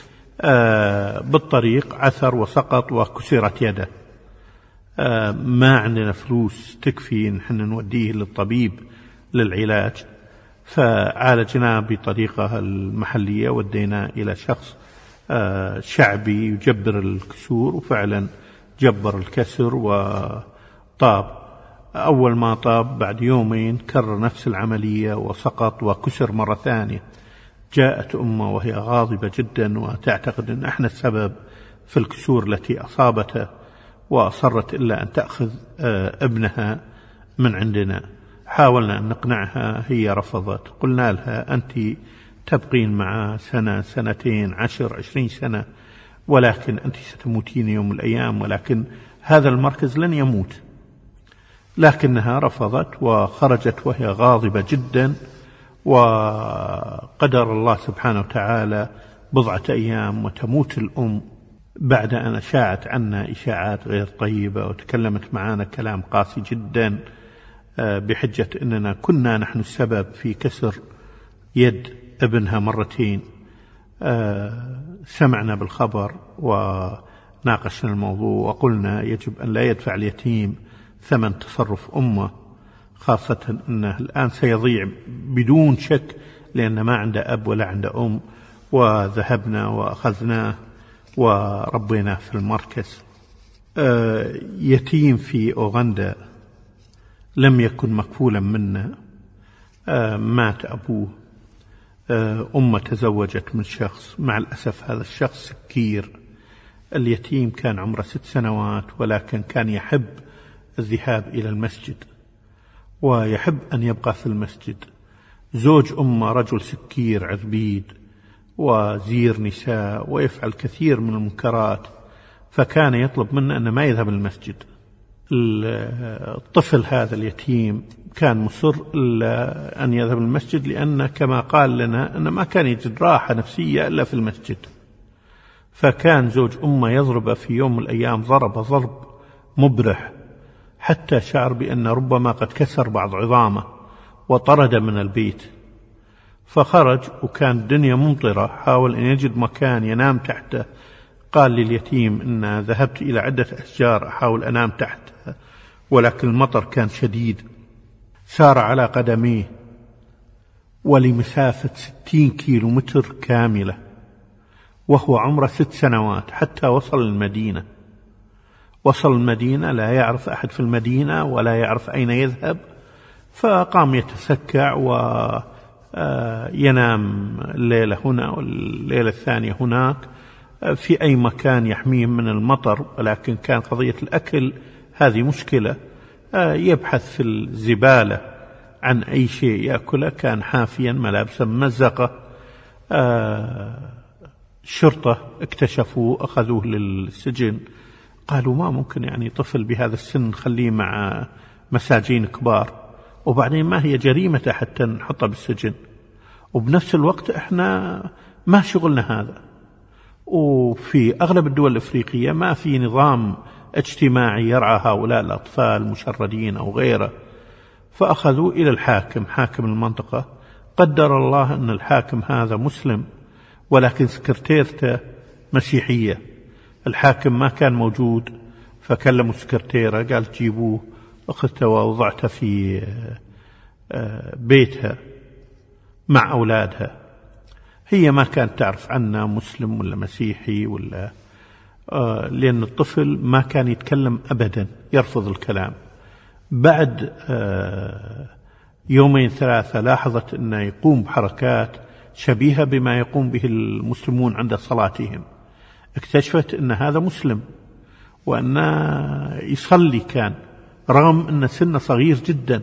بالطريق عثر وسقط وكسرت يده. ما عندنا فلوس تكفي نحن نوديه للطبيب للعلاج، فعالجناه بطريقة المحلية، ودينا إلى شخص شعبي يجبر الكسور، وفعلا جبر الكسر وطاب. أول ما طاب بعد يومين كرر نفس العملية وسقط وكسر مرة ثانية. جاءت أمه وهي غاضبة جدا وتعتقد أن احنا السبب في الكسور التي أصابته، وأصرت إلا أن تأخذ ابنها من عندنا. حاولنا أن نقنعها، هي رفضت. قلنا لها أنت تبقين معه 1 2 10 20 سنة، ولكن أنت ستموتين يوم من الأيام، ولكن هذا المركز لن يموت. لكنها رفضت وخرجت وهي غاضبة جدا. وقدر الله سبحانه وتعالى 1 أيام وتموت الأم بعد أن أشاعت عنا إشاعات غير طيبة، وتكلمت معنا كلام قاسي جدا بحجة أننا كنا نحن السبب في كسر يد ابنها مرتين. سمعنا بالخبر وناقشنا الموضوع وقلنا يجب أن لا يدفع اليتيم ثمن تصرف أمه، خاصة أنه الآن سيضيع بدون شك لأن ما عنده أب ولا عنده أم، وذهبنا وأخذناه وربيناه في المركز. يتيم في أوغندا لم يكن مكفولا منا، مات أبوه، أمه تزوجت من شخص، مع الأسف هذا الشخص سكير. اليتيم كان عمره 6 سنوات، ولكن كان يحب الذهاب إلى المسجد ويحب أن يبقى في المسجد. زوج أمه رجل سكير عذبيد وزير نساء ويفعل كثير من المنكرات، فكان يطلب منا أن ما يذهب المسجد. الطفل هذا اليتيم كان مصر أن يذهب المسجد، لأن كما قال لنا أنه ما كان يجد راحة نفسية إلا في المسجد. فكان زوج أمه يضربه في يوم من الأيام ضرب مبرح، حتى شعر بأن ربما قد كسر بعض عظامه وطرد من البيت. فخرج وكان الدنيا ممطرة، حاول أن يجد مكان ينام تحته. قال لليتيم إن ذهبت إلى عدة أشجار أحاول أنام تحتها، ولكن المطر كان شديد. سار على قدميه ولمسافة 60 كيلومتر كاملة وهو عمره 6 سنوات حتى وصل المدينة. وصل المدينة لا يعرف أحد في المدينة ولا يعرف أين يذهب، فقام يتسكع وينام الليلة هنا والليلة الثانية هناك في أي مكان يحميه من المطر. ولكن كان قضية الأكل هذه مشكلة، يبحث في الزبالة عن أي شيء يأكله، كان حافيا ملابسا ممزقة. الشرطة اكتشفوه أخذوه للسجن، قالوا ما ممكن يعني طفل بهذا السن نخليه مع مساجين كبار، وبعدين ما هي جريمته حتى نحطه بالسجن، وبنفس الوقت احنا ما شغلنا هذا. وفي أغلب الدول الأفريقية ما في نظام اجتماعي يرعى هؤلاء الأطفال مشردين أو غيره. فأخذوا إلى الحاكم، حاكم المنطقة. قدر الله أن الحاكم هذا مسلم، ولكن سكرتيرته مسيحية. الحاكم ما كان موجود، فكلموا سكرتيره قال جيبوه. أخذته ووضعته في بيتها مع أولادها. هي ما كانت تعرف عنه مسلم ولا مسيحي ولا لأن الطفل ما كان يتكلم أبدا، يرفض الكلام. بعد 2-3 لاحظت أنه يقوم بحركات شبيهة بما يقوم به المسلمون عند صلاتهم. اكتشفت أن هذا مسلم وأنه يصلي كان، رغم أن سنه صغير جدا.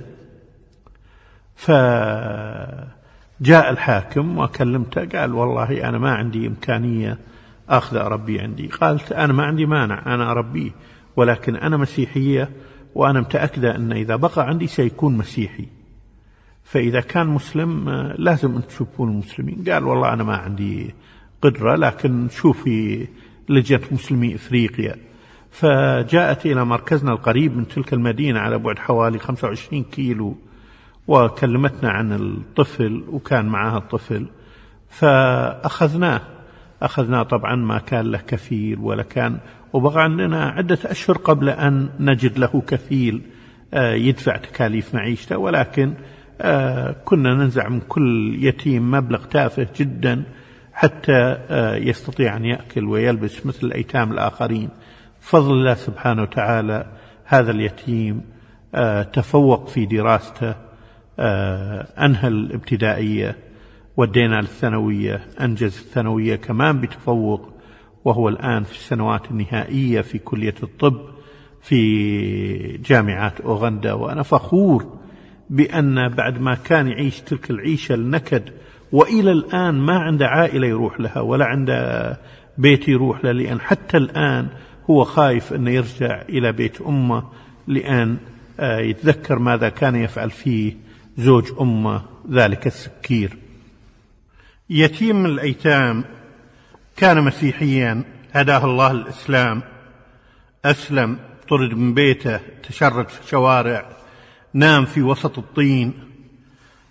فجاء الحاكم وكلمته، قال والله أنا ما عندي إمكانية أخذ أربيه عندي. قالت أنا ما عندي مانع، أنا أربيه، ولكن أنا مسيحية وأنا متأكدة أن إذا بقى عندي سيكون مسيحي، فإذا كان مسلم لازم أن تشوفون المسلمين. قال والله أنا ما عندي قدرة، لكن شوفي لجنة مسلمي إفريقيا. فجاءت إلى مركزنا القريب من تلك المدينة على بعد حوالي 25 كيلو، وكلمتنا عن الطفل وكان معها الطفل. فأخذناه طبعا ما كان له كفيل ولا كان، وبقى عندنا عدة أشهر قبل أن نجد له كفيل يدفع تكاليف معيشته. ولكن كنا ننزع من كل يتيم مبلغ تافه جدا حتى يستطيع أن يأكل ويلبس مثل الأيتام الآخرين. فضل الله سبحانه وتعالى هذا اليتيم تفوق في دراسته، أنهى الابتدائية ودينا للثانوية، أنجز الثانوية كمان بتفوق، وهو الآن في السنوات النهائية في كلية الطب في جامعات أوغندا. وأنا فخور بأن بعد ما كان يعيش تلك العيشة النكد، وإلى الآن ما عنده عائلة يروح لها ولا عنده بيت يروح له، لأن حتى الآن هو خايف أن يرجع إلى بيت أمه، لأن يتذكر ماذا كان يفعل فيه زوج أمه ذلك السكير. يتيم من الأيتام كان مسيحيا، هداه الله الإسلام، أسلم، طرد من بيته، تشرد في الشوارع، نام في وسط الطين.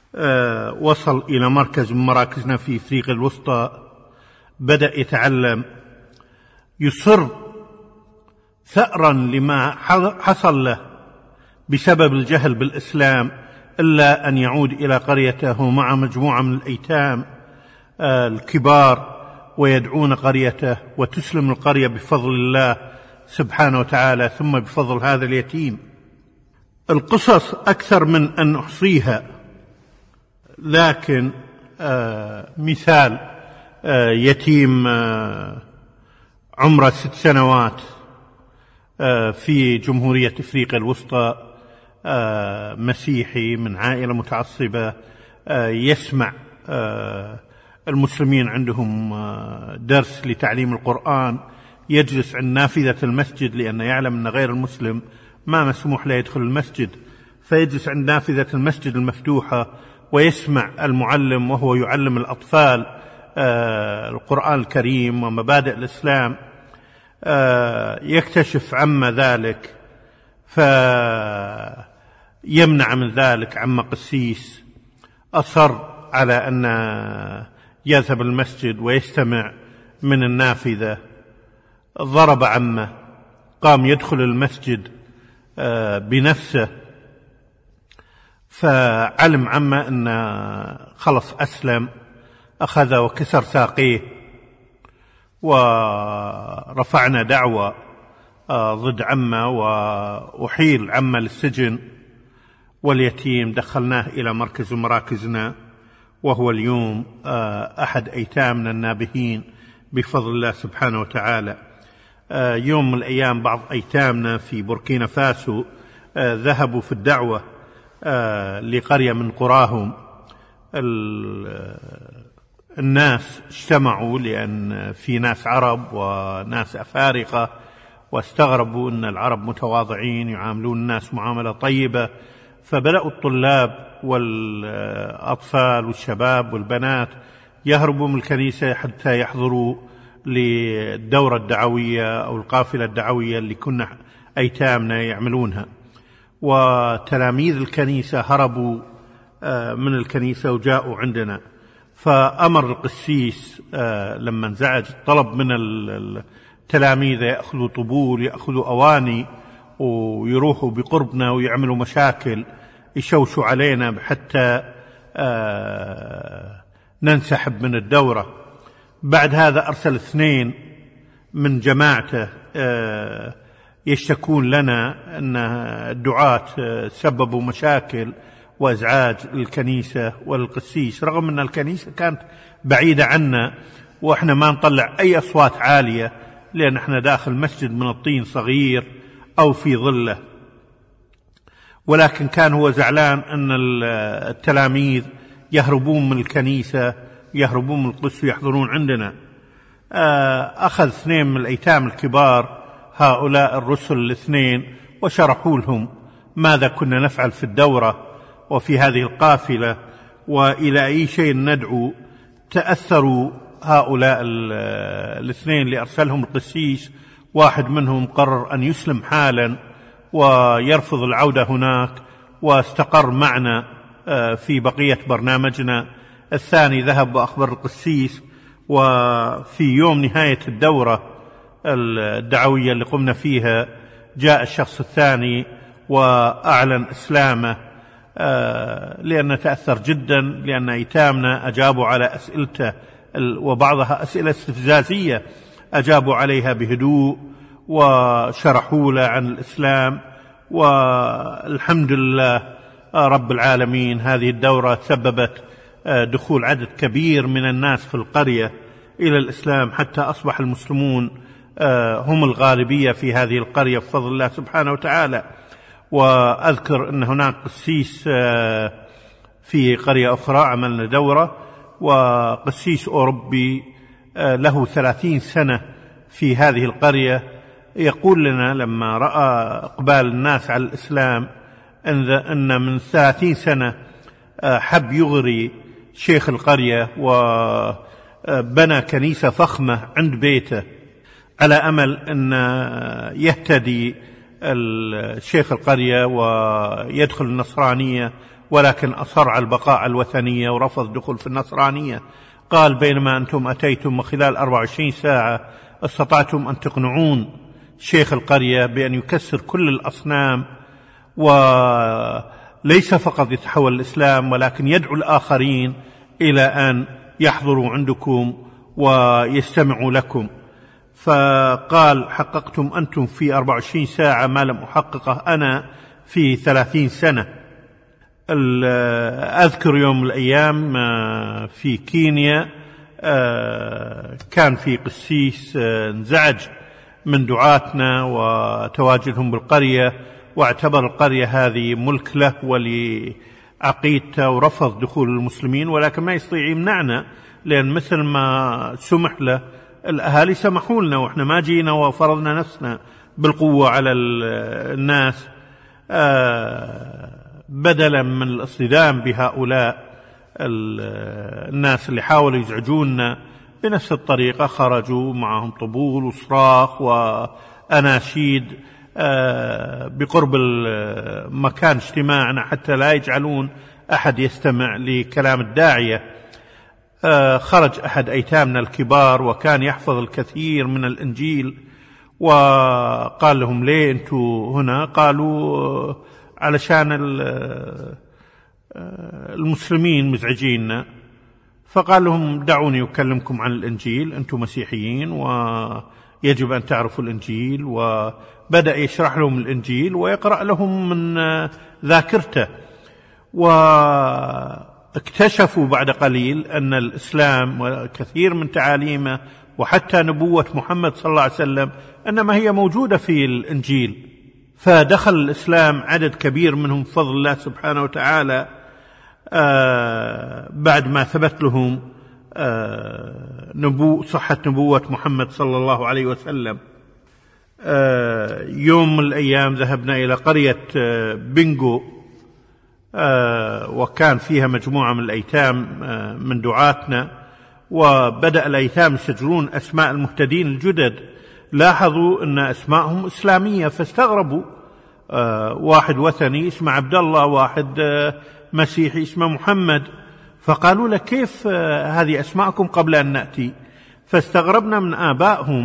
وصل إلى مركز من مراكزنا في إفريقيا الوسطى، بدأ يتعلم، يصر ثأرا لما حصل له بسبب الجهل بالإسلام، إلا أن يعود إلى قريته مع مجموعة من الأيتام الكبار ويدعون قريته، وتسلم القرية بفضل الله سبحانه وتعالى، ثم بفضل هذا اليتيم. القصص أكثر من أن أحصيها، لكن مثال يتيم عمره 6 سنوات في جمهورية إفريقيا الوسطى، مسيحي من عائلة متعصبة، يسمع المسلمين عندهم درس لتعليم القرآن، يجلس عند نافذة المسجد لأنه يعلم أن غير المسلم ما مسموح له يدخل المسجد، فيجلس عند نافذة المسجد المفتوحة ويسمع المعلم وهو يعلم الأطفال القرآن الكريم ومبادئ الإسلام. يكتشف عم ذلك فيمنع من ذلك. عم قسيس أصر على أن يذهب المسجد ويستمع من النافذة، ضرب عمه، قام يدخل المسجد بنفسه، فعلم عمه أن خلص أسلم، أخذ وكسر ساقيه، ورفعنا دعوة ضد عمه وأحيل عمه للسجن، واليتيم دخلناه إلى مركز مراكزنا، وهو اليوم أحد أيتامنا النابهين بفضل الله سبحانه وتعالى. يوم من الأيام بعض أيتامنا في بوركينا فاسو ذهبوا في الدعوة لقرية من قراهم. الناس اجتمعوا لأن في ناس عرب وناس أفارقة، واستغربوا أن العرب متواضعين يعاملون الناس معاملة طيبة، فبدأوا الطلاب والأطفال والشباب والبنات يهربوا من الكنيسة حتى يحضروا للدورة الدعوية أو القافلة الدعوية اللي كنا أيتامنا يعملونها. وتلاميذ الكنيسة هربوا من الكنيسة وجاءوا عندنا، فأمر القسيس لما انزعج طلب من التلاميذ يأخذوا طبول، يأخذوا أواني ويروحوا بقربنا ويعملوا مشاكل، يشوشوا علينا حتى ننسحب من الدورة. بعد هذا أرسل 2 من جماعته يشتكون لنا أن الدعاة سببوا مشاكل وإزعاج الكنيسة والقسيس، رغم أن الكنيسة كانت بعيدة عنا وإحنا ما نطلع أي أصوات عالية، لأن إحنا داخل مسجد من الطين صغير أو في ظله. ولكن كان هو زعلان أن التلاميذ يهربون من الكنيسة، يهربون من القدس ويحضرون عندنا. أخذ 2 من الأيتام الكبار هؤلاء الرسل 2 وشرحوا لهم ماذا كنا نفعل في الدورة وفي هذه القافلة وإلى أي شيء ندعو. تأثروا هؤلاء 2 اللي أرسلهم القسيس، واحد منهم قرر أن يسلم حالا ويرفض العودة هناك، واستقر معنا في بقية برنامجنا. الثاني ذهب وأخبر القسيس، وفي يوم نهاية الدورة الدعوية اللي قمنا فيها جاء الشخص الثاني وأعلن إسلامه، لأنه تأثر جدا، لأن أيتامنا أجابوا على أسئلته وبعضها أسئلة استفزازية أجابوا عليها بهدوء وشرحوا له عن الإسلام. والحمد لله رب العالمين هذه الدورة سببت دخول عدد كبير من الناس في القرية إلى الإسلام، حتى أصبح المسلمون هم الغالبية في هذه القرية بفضل الله سبحانه وتعالى. وأذكر أن هناك قسيس في قرية أخرى عملنا دورة، وقسيس أوروبي له 30 سنة في هذه القرية يقول لنا لما رأى إقبال الناس على الإسلام أن من 30 سنة حب يغري شيخ القرية وبنى كنيسة فخمة عند بيته على أمل أن يهتدي شيخ القرية ويدخل النصرانية، ولكن أصر على البقاء على الوثنية ورفض الدخول في النصرانية. قال: بينما أنتم أتيتم وخلال 24 ساعة استطعتم أن تقنعون شيخ القرية بأن يكسر كل الأصنام، وليس فقط يتحول الإسلام ولكن يدعو الآخرين إلى أن يحضروا عندكم ويستمعوا لكم. فقال: حققتم أنتم في 24 ساعة ما لم أحققه أنا في 30 سنة. أذكر يوم من الأيام في كينيا كان في قسيس انزعج من دعاتنا وتواجدهم بالقرية، واعتبر القرية هذه ملك له ولعقيدته، ورفض دخول المسلمين، ولكن ما يستطيع يمنعنا، لأن مثل ما سمح له الأهالي سمحوا لنا، وإحنا ما جينا وفرضنا نفسنا بالقوة على الناس. بدلا من الاصطدام بهؤلاء الناس اللي حاولوا يزعجوننا بنفس الطريقة، خرجوا معهم طبول وصراخ وأناشيد بقرب مكان اجتماعنا حتى لا يجعلون أحد يستمع لكلام الداعية. خرج أحد أيتامنا الكبار وكان يحفظ الكثير من الإنجيل، وقال لهم: ليه أنتوا هنا؟ قالوا: علشان المسلمين مزعجيننا. فقال لهم: دعوني أكلمكم عن الإنجيل، أنتم مسيحيين ويجب أن تعرفوا الإنجيل. وبدأ يشرح لهم الإنجيل ويقرأ لهم من ذاكرته، واكتشفوا بعد قليل أن الإسلام وكثير من تعاليمه وحتى نبوة محمد صلى الله عليه وسلم أنما هي موجودة في الإنجيل. فدخل الإسلام عدد كبير منهم بفضل الله سبحانه وتعالى بعد ما ثبت لهم صحة نبوة محمد صلى الله عليه وسلم. يوم من الأيام ذهبنا إلى قرية بنغو، وكان فيها مجموعة من الأيتام من دعاتنا، وبدأ الأيتام يسجلون أسماء المهتدين الجدد. لاحظوا أن أسماءهم إسلامية فاستغربوا، واحد وثني اسمه عبد الله، واحد مسيحي اسمه محمد. فقالوا له: كيف هذه أسماءكم قبل أن نأتي؟ فاستغربنا من آبائهم.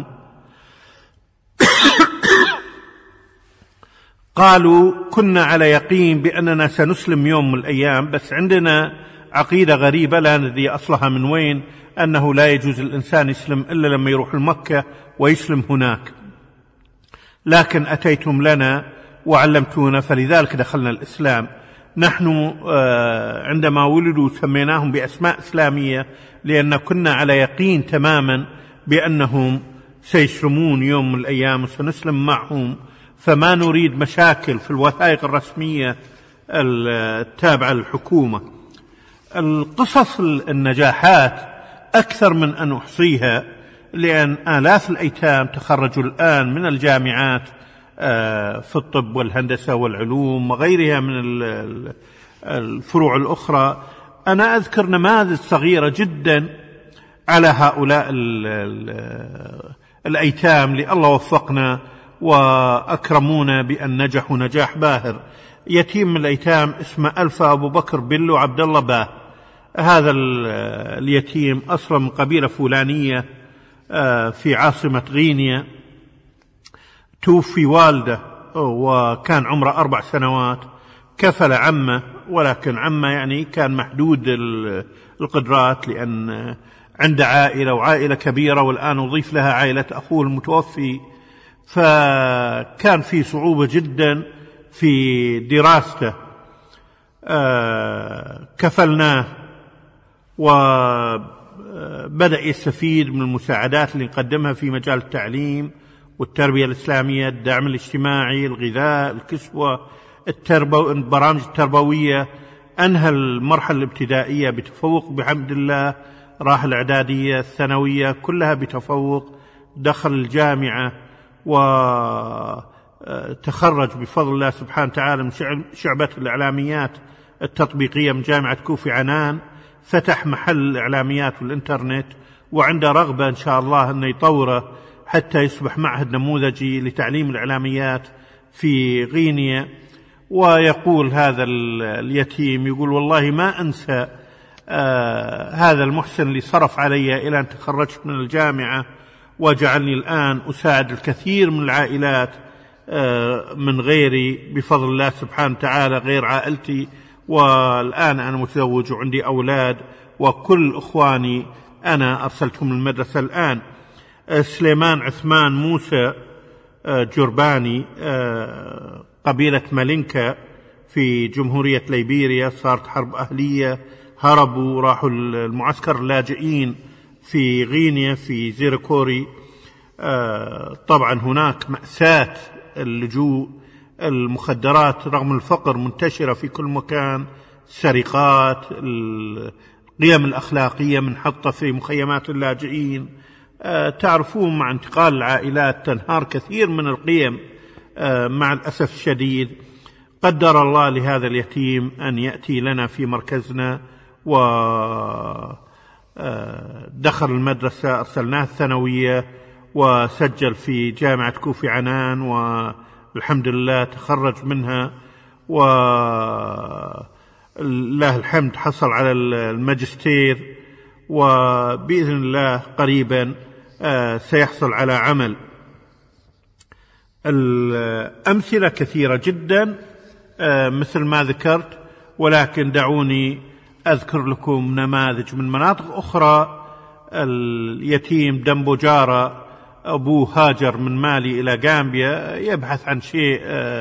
قالوا: كنا على يقين بأننا سنسلم يوم من الأيام، بس عندنا عقيدة غريبة لا ندري أصلها من وين، أنه لا يجوز الإنسان يسلم إلا لما يروح المكة ويسلم هناك، لكن أتيتم لنا وعلمتونا فلذلك دخلنا الإسلام. نحن عندما ولدوا سميناهم بأسماء إسلامية لأن كنا على يقين تماما بأنهم سيسلمون يوم من الأيام وسنسلم معهم، فما نريد مشاكل في الوثائق الرسمية التابعة للحكومة. القصص النجاحات أكثر من أن أحصيها، لأن آلاف الأيتام تخرجوا الآن من الجامعات في الطب والهندسة والعلوم وغيرها من الفروع الأخرى. أنا أذكر نماذج صغيرة جدا على هؤلاء الأيتام اللي الله وفقنا وأكرمونا بأن نجحوا نجاح باهر. يتيم من الأيتام اسمه ألفا أبو بكر بلو عبد الله باه. هذا اليتيم أصلا من قبيلة فلانية في عاصمة غينيا. توفي والده وكان عمره 4 سنوات. كفل عمه، ولكن عمه يعني كان محدود القدرات لأن عنده عائلة وعائلة كبيرة، والآن أضيف لها عائلة أخوه المتوفي، فكان في صعوبة جدا في دراسته. كفلناه وبدأ يستفيد من المساعدات اللي نقدمها في مجال التعليم والتربية الإسلامية، الدعم الاجتماعي، الغذاء، الكسوة، البرامج التربوية. أنهى المرحلة الابتدائية بتفوق بحمد الله، راح الإعدادية، الثانوية كلها بتفوق، دخل الجامعة وتخرج بفضل الله سبحانه وتعالى من شعبة الإعلاميات التطبيقية من جامعة كوفي عنان. فتح محل الإعلاميات والإنترنت، وعنده رغبة إن شاء الله أنه يطوره حتى يصبح معهد نموذجي لتعليم الإعلاميات في غينيا. ويقول هذا اليتيم يقول والله ما أنسى هذا المحسن اللي صرف علي إلى أن تخرجت من الجامعة وجعلني الآن أساعد الكثير من العائلات من غيري بفضل الله سبحانه وتعالى غير عائلتي، والآن أنا متزوج وعندي أولاد وكل أخواني أنا أرسلتهم المدرسة الآن. سليمان عثمان موسى جرباني قبيلة مالينكا في جمهورية ليبيريا، صارت حرب أهلية، هربوا راحوا المعسكر اللاجئين في غينيا في زيركوري. طبعا هناك مأساة اللجوء، المخدرات رغم الفقر منتشرة في كل مكان، السرقات، القيم الأخلاقية منحطة في مخيمات اللاجئين. تعرفون مع انتقال العائلات تنهار كثير من القيم مع الأسف الشديد. قدر الله لهذا اليتيم أن يأتي لنا في مركزنا ودخل المدرسة، أرسلناه الثانوية وسجل في جامعة كوفي عنان والحمد لله تخرج منها، ولله الحمد حصل على الماجستير، وبإذن الله قريبا سيحصل على عمل. الأمثلة كثيرة جدا مثل ما ذكرت، ولكن دعوني أذكر لكم نماذج من مناطق أخرى. اليتيم دمبوجارة أبوه هاجر من مالي إلى غامبيا يبحث عن شيء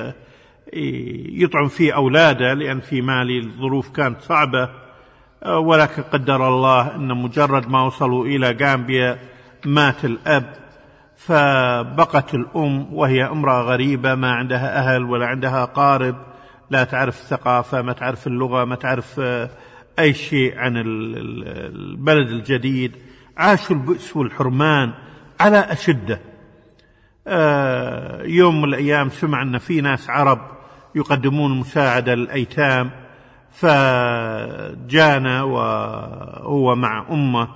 يطعم فيه أولاده، لأن في مالي الظروف كانت صعبة، ولكن قدر الله أن مجرد ما وصلوا إلى غامبيا مات الأب، فبقت الأم وهي امرأة غريبة ما عندها أهل ولا عندها قارب، لا تعرف الثقافة، ما تعرف اللغة، ما تعرف أي شيء عن البلد الجديد. عاشوا البؤس والحرمان على أشده. يوم من الأيام سمع أن في ناس عرب يقدمون مساعدة للأيتام، فجانا وهو مع أمه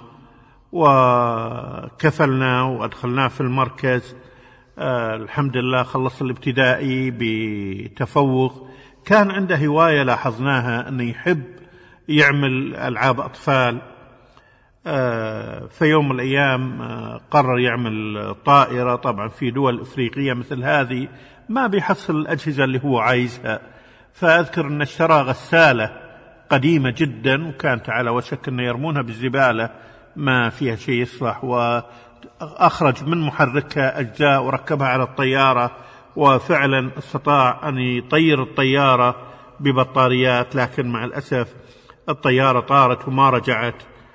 وكفلناه وأدخلناه في المركز. الحمد لله خلص الابتدائي بتفوق. كان عنده هواية لاحظناها أنه يحب يعمل ألعاب أطفال. في يوم من الأيام قرر يعمل طائرة. طبعا في دول إفريقية مثل هذه ما بيحصل الأجهزة اللي هو عايزها، فأذكر أن اشترى غسالة قديمة جدا وكانت على وشك أن يرمونها بالزبالة ما فيها شيء يصلح، وأخرج من محركها أجزاء وركبها على الطيارة، وفعلا استطاع أن يطير الطيارة ببطاريات، لكن مع الأسف الطيارة طارت وما رجعت.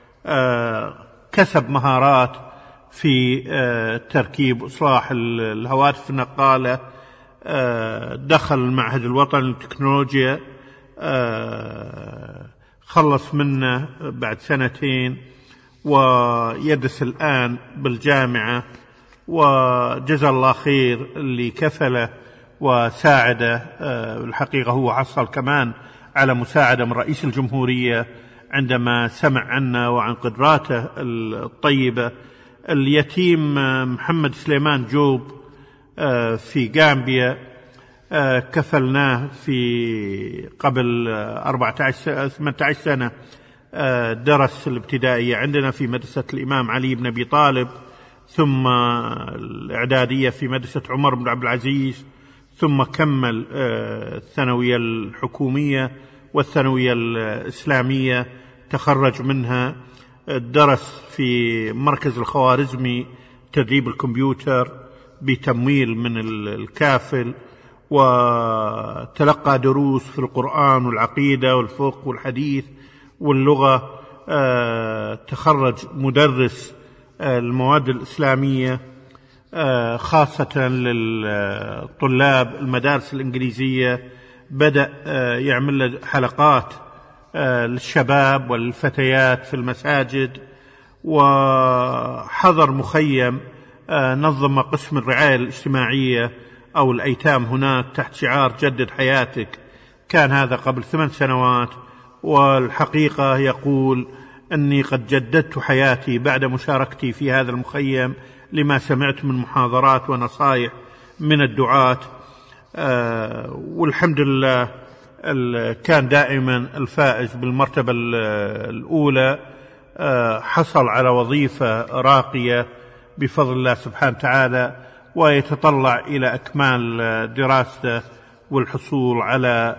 كسب مهارات في تركيب وإصلاح الهواتف النقالة. دخل المعهد الوطني للتكنولوجيا، خلص منه بعد 2 ويدرس الآن بالجامعة، وجزا الله خير اللي كفله وساعده. الحقيقة هو حصل كمان على مساعدة من رئيس الجمهورية عندما سمع عنا وعن قدراته الطيبة. اليتيم محمد سليمان جوب في غامبيا كفلناه في قبل 18 سنة. درس الابتدائية عندنا في مدرسة الإمام علي بن أبي طالب، ثم الإعدادية في مدرسة عمر بن عبد العزيز، ثم كمل الثانوية الحكومية والثانوية الإسلامية، تخرج منها. درس في مركز الخوارزمي تدريب الكمبيوتر بتمويل من الكافل، وتلقى دروس في القرآن والعقيدة والفقه والحديث واللغة. تخرج مدرس المواد الإسلامية خاصة للطلاب المدارس الإنجليزية. بدأ يعمل حلقات للشباب والفتيات في المساجد، وحضر مخيم نظم قسم الرعاية الاجتماعية أو الأيتام هناك تحت شعار جدد حياتك. كان هذا قبل 8 سنوات، والحقيقة يقول أني قد جددت حياتي بعد مشاركتي في هذا المخيم لما سمعت من محاضرات ونصائح من الدعاة. والحمد لله كان دائما الفائز بالمرتبة الأولى حصل على وظيفة راقية بفضل الله سبحانه وتعالى، ويتطلع إلى إكمال دراسته والحصول على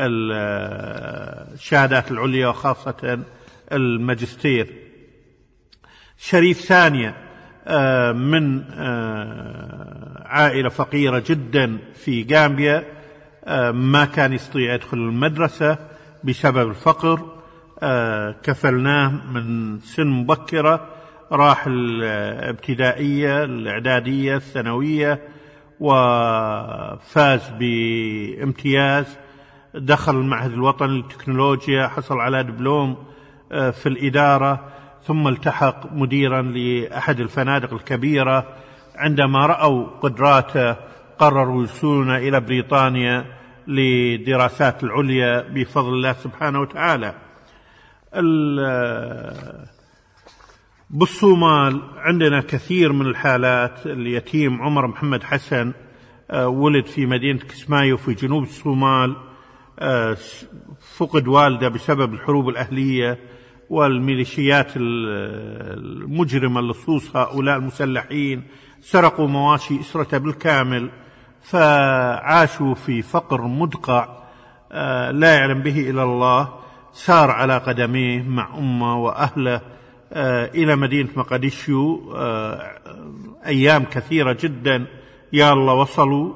الشهادات العليا وخاصة الماجستير. شريف ثانية من عائلة فقيرة جدا في غامبيا، ما كان يستطيع يدخل المدرسة بسبب الفقر. كفلناه من سن مبكرة، راح الابتدائية، الإعدادية، الثانوية، وفاز بامتياز. دخل المعهد الوطني للتكنولوجيا، حصل على دبلوم في الإدارة، ثم التحق مديرا لأحد الفنادق الكبيرة. عندما رأوا قدراته قرروا يرسلونه إلى بريطانيا لدراسات العليا بفضل الله سبحانه وتعالى. بالصومال عندنا كثير من الحالات. اليتيم عمر محمد حسن ولد في مدينة كسمايو في جنوب الصومال، فقد والده بسبب الحروب الأهلية والميليشيات المجرمة اللصوص. هؤلاء المسلحين سرقوا مواشي أسرته بالكامل، فعاشوا في فقر مدقع لا يعلم به إلا الله. سار على قدميه مع أمه وأهله إلى مدينة مقديشو، أيام كثيرة جدا يا الله وصلوا،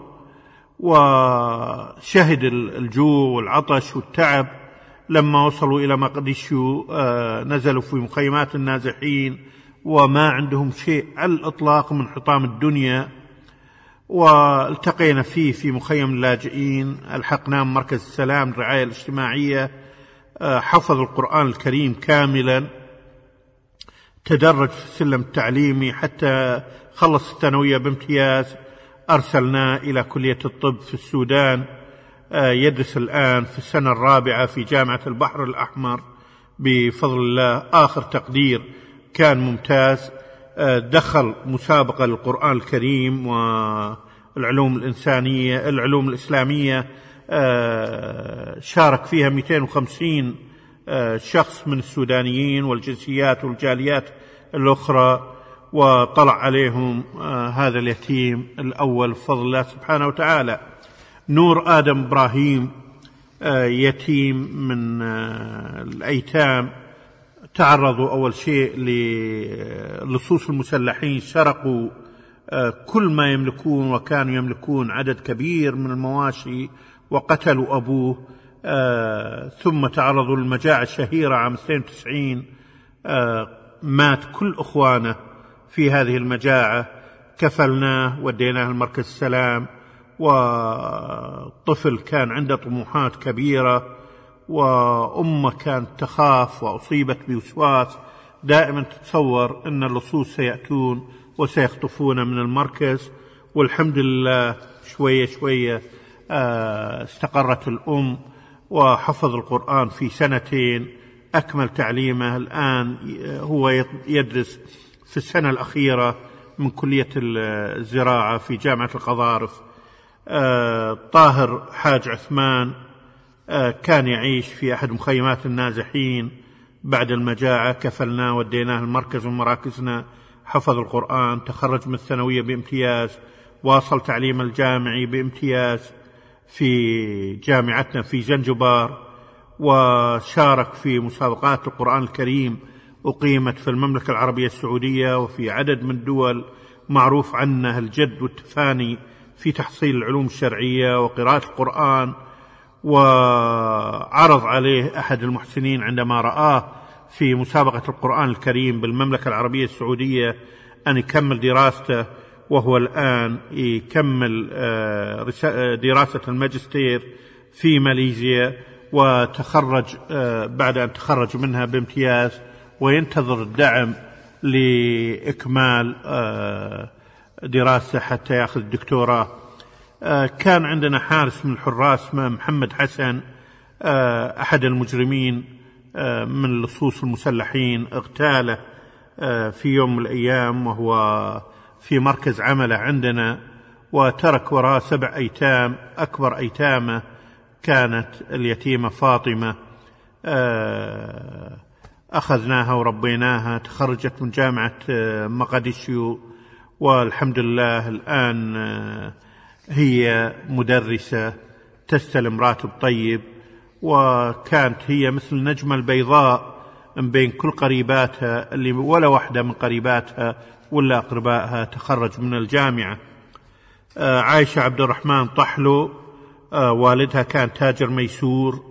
وشهد الجوع والعطش والتعب. لما وصلوا إلى مقديشو نزلوا في مخيمات النازحين، وما عندهم شيء على الإطلاق من حطام الدنيا. والتقينا فيه في مخيم اللاجئين، الحقناه من مركز السلام للرعاية الاجتماعية. حفظ القرآن الكريم كاملا، تدرج في السلم التعليمي حتى خلص الثانوية بامتياز. أرسلناه إلى كلية الطب في السودان، يدرس الآن في السنة الرابعة في جامعة البحر الأحمر بفضل الله. آخر تقدير كان ممتاز. دخل مسابقة للقرآن الكريم والعلوم الإنسانية، العلوم الإسلامية، شارك فيها 250 شخص من السودانيين والجنسيات والجاليات الأخرى، وطلع عليهم هذا اليتيم الأول بفضل الله سبحانه وتعالى. نور آدم إبراهيم يتيم من الأيتام، تعرضوا أول شيء للصوص المسلحين، سرقوا كل ما يملكون، وكانوا يملكون عدد كبير من المواشي، وقتلوا أبوه. ثم تعرضوا للمجاعة الشهيرة عام 92، مات كل أخوانه في هذه المجاعة. كفلناه وديناه لمركز السلام، وطفل كان عنده طموحات كبيرة، وأمه كانت تخاف وأصيبت بوسواس، دائما تتصور أن اللصوص سيأتون وسيخطفون من المركز. والحمد لله شوية شوية استقرت الأم، وحفظ القرآن في 2 أكمل تعليمه. الآن هو يدرس في السنة الأخيرة من كلية الزراعة في جامعة القضارف. طاهر حاج عثمان كان يعيش في أحد مخيمات النازحين بعد المجاعة، كفلناه وديناه المركز من مراكزنا. حفظ القرآن، تخرج من الثانوية بامتياز، واصل تعليم الجامعي بامتياز في جامعتنا في زنجبار، وشارك في مسابقات القرآن الكريم أقيمت في المملكة العربية السعودية وفي عدد من الدول. معروف عنه الجد والتفاني في تحصيل العلوم الشرعية وقراءة القرآن. وعرض عليه أحد المحسنين عندما رآه في مسابقة القرآن الكريم بالمملكة العربية السعودية أن يكمل دراسته، وهو الآن يكمل دراسة الماجستير في ماليزيا، وتخرج بعد أن تخرج منها بامتياز، وينتظر الدعم لإكمال دراسة حتى يأخذ الدكتوراه. كان عندنا حارس من الحراس محمد حسن، أحد المجرمين من اللصوص المسلحين، اغتاله في يوم من الأيام وهو في مركز عمله عندنا، وترك وراء 7 أيتام. أكبر أيتامه كانت اليتيمة فاطمة، أخذناها وربيناها، تخرجت من جامعة مقديشيو، والحمد لله الآن هي مدرسة تستلم راتب طيب، وكانت هي مثل نجمة البيضاء من بين كل قريباتها، اللي ولا واحدة من قريباتها ولا أقربائها تخرج من الجامعة. عائشة عبد الرحمن طحلو، والدها كان تاجر ميسور.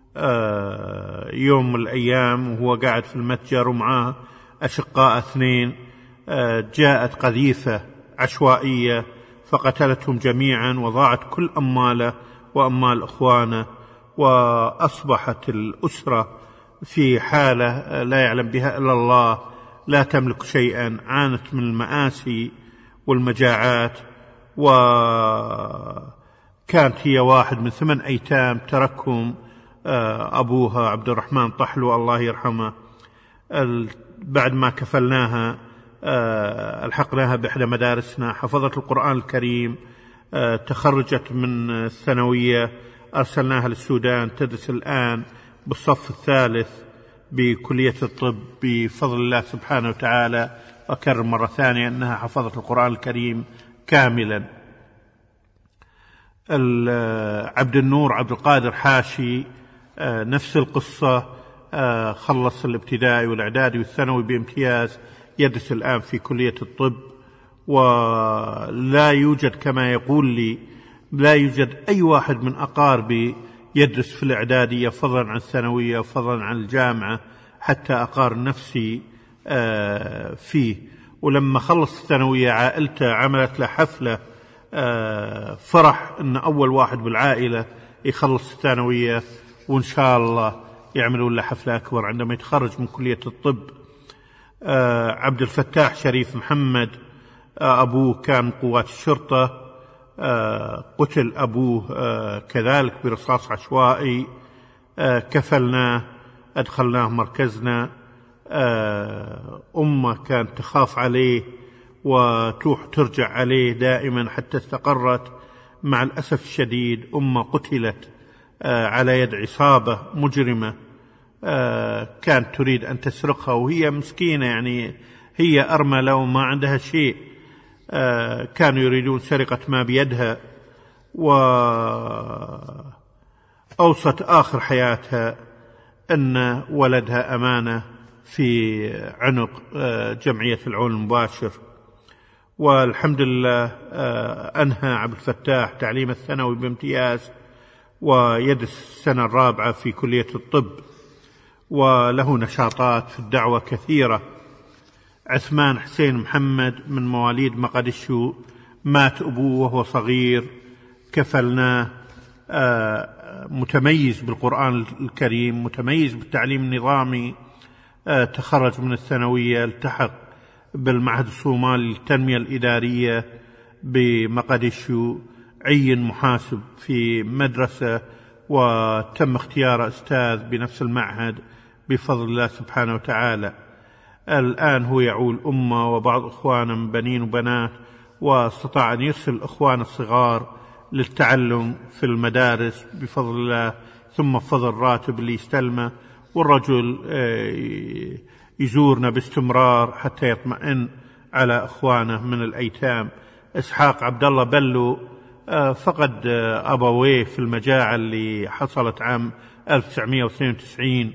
يوم من الأيام وهو قاعد في المتجر ومعاه أشقاء 2، جاءت قذيفة عشوائية فقتلتهم جميعا، وضاعت كل أمواله وأموال إخوانه، وأصبحت الأسرة في حالة لا يعلم بها إلا الله، لا تملك شيئا، عانت من المآسي والمجاعات. وكانت هي واحد من 8 أيتام تركهم أبوها عبد الرحمن طحلو الله يرحمه. بعد ما كفلناها ألحقناها بإحدى مدارسنا، حفظت القرآن الكريم، تخرجت من الثانوية، أرسلناها للسودان، تدرس الآن بالصف الثالث بكلية الطب بفضل الله سبحانه وتعالى. أكرر مرة ثانية أنها حفظت القرآن الكريم كاملا. عبد النور عبد القادر حاشي، نفس القصة، خلص الابتدائي والإعدادي والثانوي بامتياز، يدرس الآن في كلية الطب. ولا يوجد كما يقول لي لا يوجد أي واحد من أقاربي يدرس في الإعدادية فضلا عن الثانوية فضلا عن الجامعة حتى أقارن نفسي فيه. ولما خلص الثانوية عائلته عملت له حفلة فرح أن أول واحد بالعائلة يخلص الثانوية، وإن شاء الله يعملون له حفلة أكبر عندما يتخرج من كلية الطب. عبد الفتاح شريف محمد، أبوه كان قوات الشرطة، قتل أبوه كذلك برصاص عشوائي. كفلناه، أدخلناه مركزنا. أمه كانت تخاف عليه وتروح ترجع عليه دائما حتى استقرت. مع الأسف الشديد أمه قتلت على يد عصابة مجرمة كانت تريد أن تسرقها، وهي مسكينة يعني هي أرملة وما عندها شيء. كانوا يريدون سرقة ما بيدها، وأوصت آخر حياتها أن ولدها أمانة في عنق جمعية العون المباشر. والحمد لله أنهى عبد الفتاح تعليم الثانوي بامتياز، ويدرس السنة الرابعة في كلية الطب، وله نشاطات في الدعوة كثيرة. عثمان حسين محمد من مواليد مقديشو، مات أبوه وهو صغير، كفلناه. متميز بالقرآن الكريم، متميز بالتعليم النظامي، تخرج من الثانوية، التحق بالمعهد الصومالي للتنمية الإدارية بمقديشو، عين محاسب في مدرسة، وتم اختياره أستاذ بنفس المعهد بفضل الله سبحانه وتعالى. الآن هو يعول أمه وبعض إخوانه من بنين وبنات، واستطاع أن يرسل إخوان الصغار للتعلم في المدارس بفضل الله، ثم بفضل الراتب اللي يستلمه. والرجل يزورنا باستمرار حتى يطمئن على إخوانه من الأيتام. إسحاق عبد الله بلو فقد أبويه في المجاعة اللي حصلت عام 1992.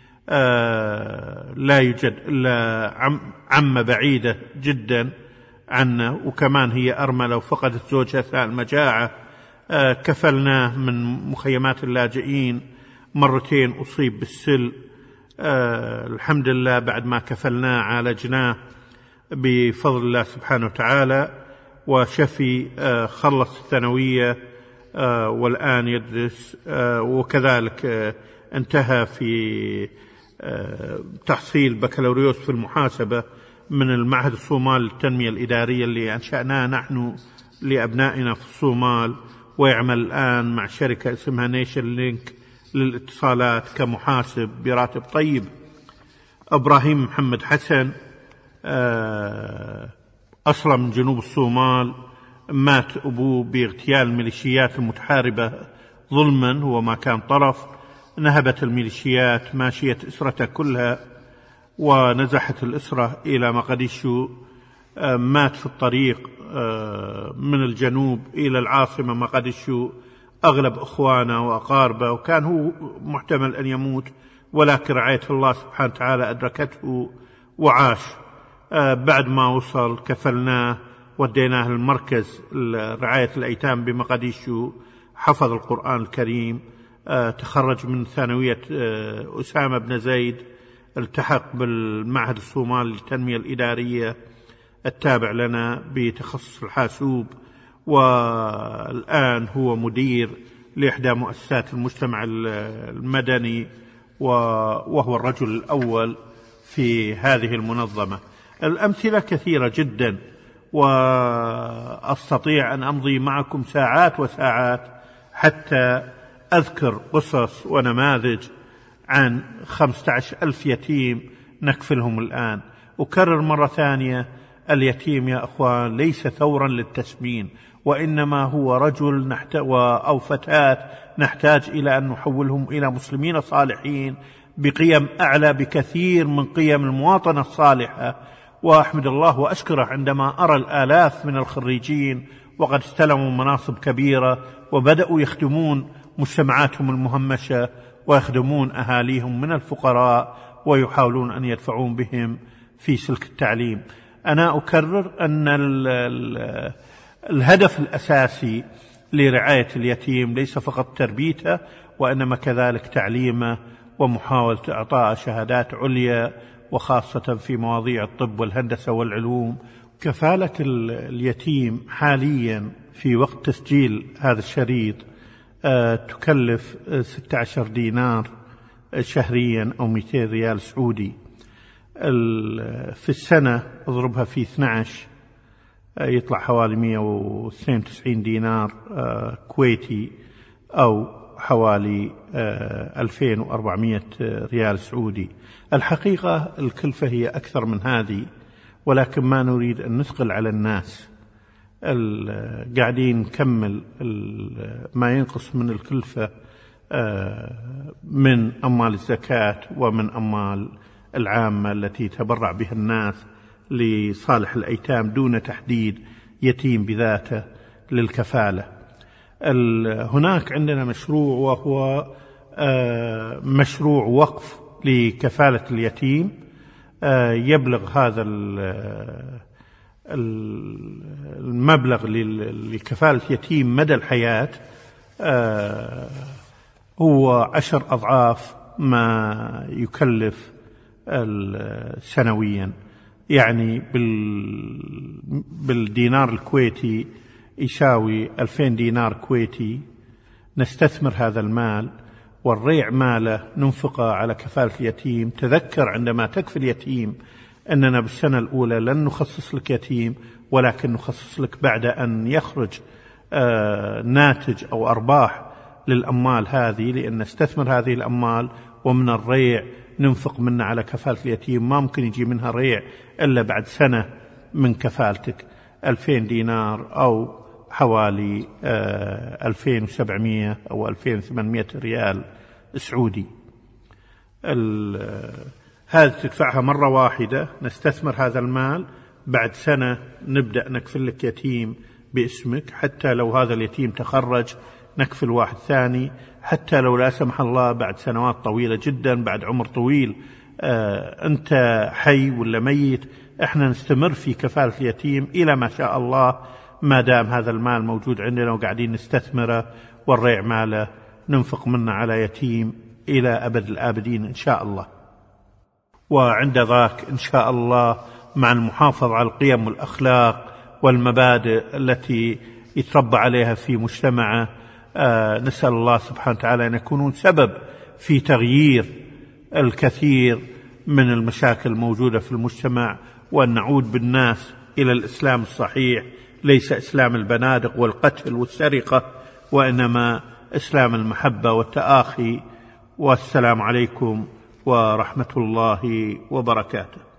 لا يوجد إلا عمة بعيدة جدا عنه، وكمان هي أرملة وفقدت زوجها أثناء المجاعة. كفلناه من مخيمات اللاجئين مرتين، أصيب بالسل. الحمد لله بعد ما كفلناه عالجناه بفضل الله سبحانه وتعالى وشفي، خلص الثانوية والآن يدرس، وكذلك انتهى في تحصيل بكالوريوس في المحاسبة من المعهد الصومالي للتنمية الإدارية اللي أنشأناه نحن لأبنائنا في الصومال، ويعمل الآن مع شركة اسمها نيشن لينك للاتصالات كمحاسب براتب طيب. إبراهيم محمد حسن أصلا من جنوب الصومال، مات أبوه باغتيال الميليشيات المتحاربة ظلما، هو ما كان طرف. نهبت الميليشيات ماشية إسرته كلها ونزحت الإسرة إلى مقديشو. مات في الطريق من الجنوب إلى العاصمة مقديشو أغلب أخوانه وأقاربه، وكان هو محتمل أن يموت، ولكن رعاية الله سبحانه وتعالى أدركته وعاش. بعد ما وصل كفلناه وديناه المركز رعاية الأيتام بمقديشو، حفظ القرآن الكريم، تخرج من ثانوية أسامة بن زيد، التحق بالمعهد الصومالي للتنمية الإدارية التابع لنا بتخصص الحاسوب، والآن هو مدير لإحدى مؤسسات المجتمع المدني، وهو الرجل الأول في هذه المنظمة. الأمثلة كثيرة جدا، وأستطيع أن أمضي معكم ساعات وساعات حتى أذكر قصص ونماذج عن 15,000 يتيم نكفلهم الآن. أكرر مرة ثانية، اليتيم يا أخوان ليس ثورا للتسمين، وإنما هو رجل أو فتاة نحتاج إلى أن نحولهم إلى مسلمين صالحين بقيم أعلى بكثير من قيم المواطنة الصالحة. وأحمد الله وأشكره عندما أرى الآلاف من الخريجين وقد استلموا مناصب كبيرة وبدأوا يخدمون مجتمعاتهم المهمشة ويخدمون أهاليهم من الفقراء ويحاولون أن يدفعون بهم في سلك التعليم. أنا أكرر أن الهدف الأساسي لرعاية اليتيم ليس فقط تربيته، وإنما كذلك تعليمه ومحاولة إعطاء شهادات عليا، وخاصة في مواضيع الطب والهندسة والعلوم. كفالة اليتيم حاليا في وقت تسجيل هذا الشريط تكلف 16 دينار شهريا أو 200 ريال سعودي. في السنة اضربها في 12 يطلع حوالي 192 دينار كويتي أو حوالي 2400 ريال سعودي. الحقيقة الكلفة هي أكثر من هذه، ولكن ما نريد أن نثقل على الناس. قاعدين نكمل ما ينقص من الكلفة من أموال الزكاة ومن أموال العامة التي تبرع بها الناس لصالح الأيتام دون تحديد يتيم بذاته للكفالة. هناك عندنا مشروع، وهو مشروع وقف لكفالة اليتيم. يبلغ هذا المبلغ لكفالة يتيم مدى الحياة هو 10 أضعاف ما يكلف سنويا. يعني بالدينار الكويتي يساوي 2000 دينار كويتي. نستثمر هذا المال والريع ماله ننفقه على كفالة اليتيم. تذكر عندما تكفل يتيم أننا بالسنة الأولى لن نخصص لك يتيم، ولكن نخصص لك بعد أن يخرج ناتج أو أرباح للأموال هذه، لأن نستثمر هذه الأموال ومن الريع ننفق منها على كفالة اليتيم. ما ممكن يجي منها ريع إلا بعد سنة من كفالتك. 2000 دينار أو حوالي 2700 أو 2800 ريال سعودي. هذه تدفعها مرة واحدة. نستثمر هذا المال، بعد سنة نبدأ نكفل لك يتيم باسمك. حتى لو هذا اليتيم تخرج نكفل واحد ثاني. حتى لو لا سمح الله بعد سنوات طويلة جدا، بعد عمر طويل أنت حي ولا ميت، احنا نستمر في كفالة اليتيم إلى ما شاء الله، ما دام هذا المال موجود عندنا وقاعدين نستثمره، والريع ماله ننفق منه على يتيم إلى أبد الآبدين إن شاء الله. وعند ذاك إن شاء الله مع المحافظة على القيم والأخلاق والمبادئ التي يتربى عليها في مجتمعه، نسأل الله سبحانه وتعالى أن يكونون سبب في تغيير الكثير من المشاكل الموجودة في المجتمع، وأن نعود بالناس إلى الإسلام الصحيح، ليس إسلام البنادق والقتل والسرقة، وإنما إسلام المحبة والتآخي. والسلام عليكم ورحمة الله وبركاته.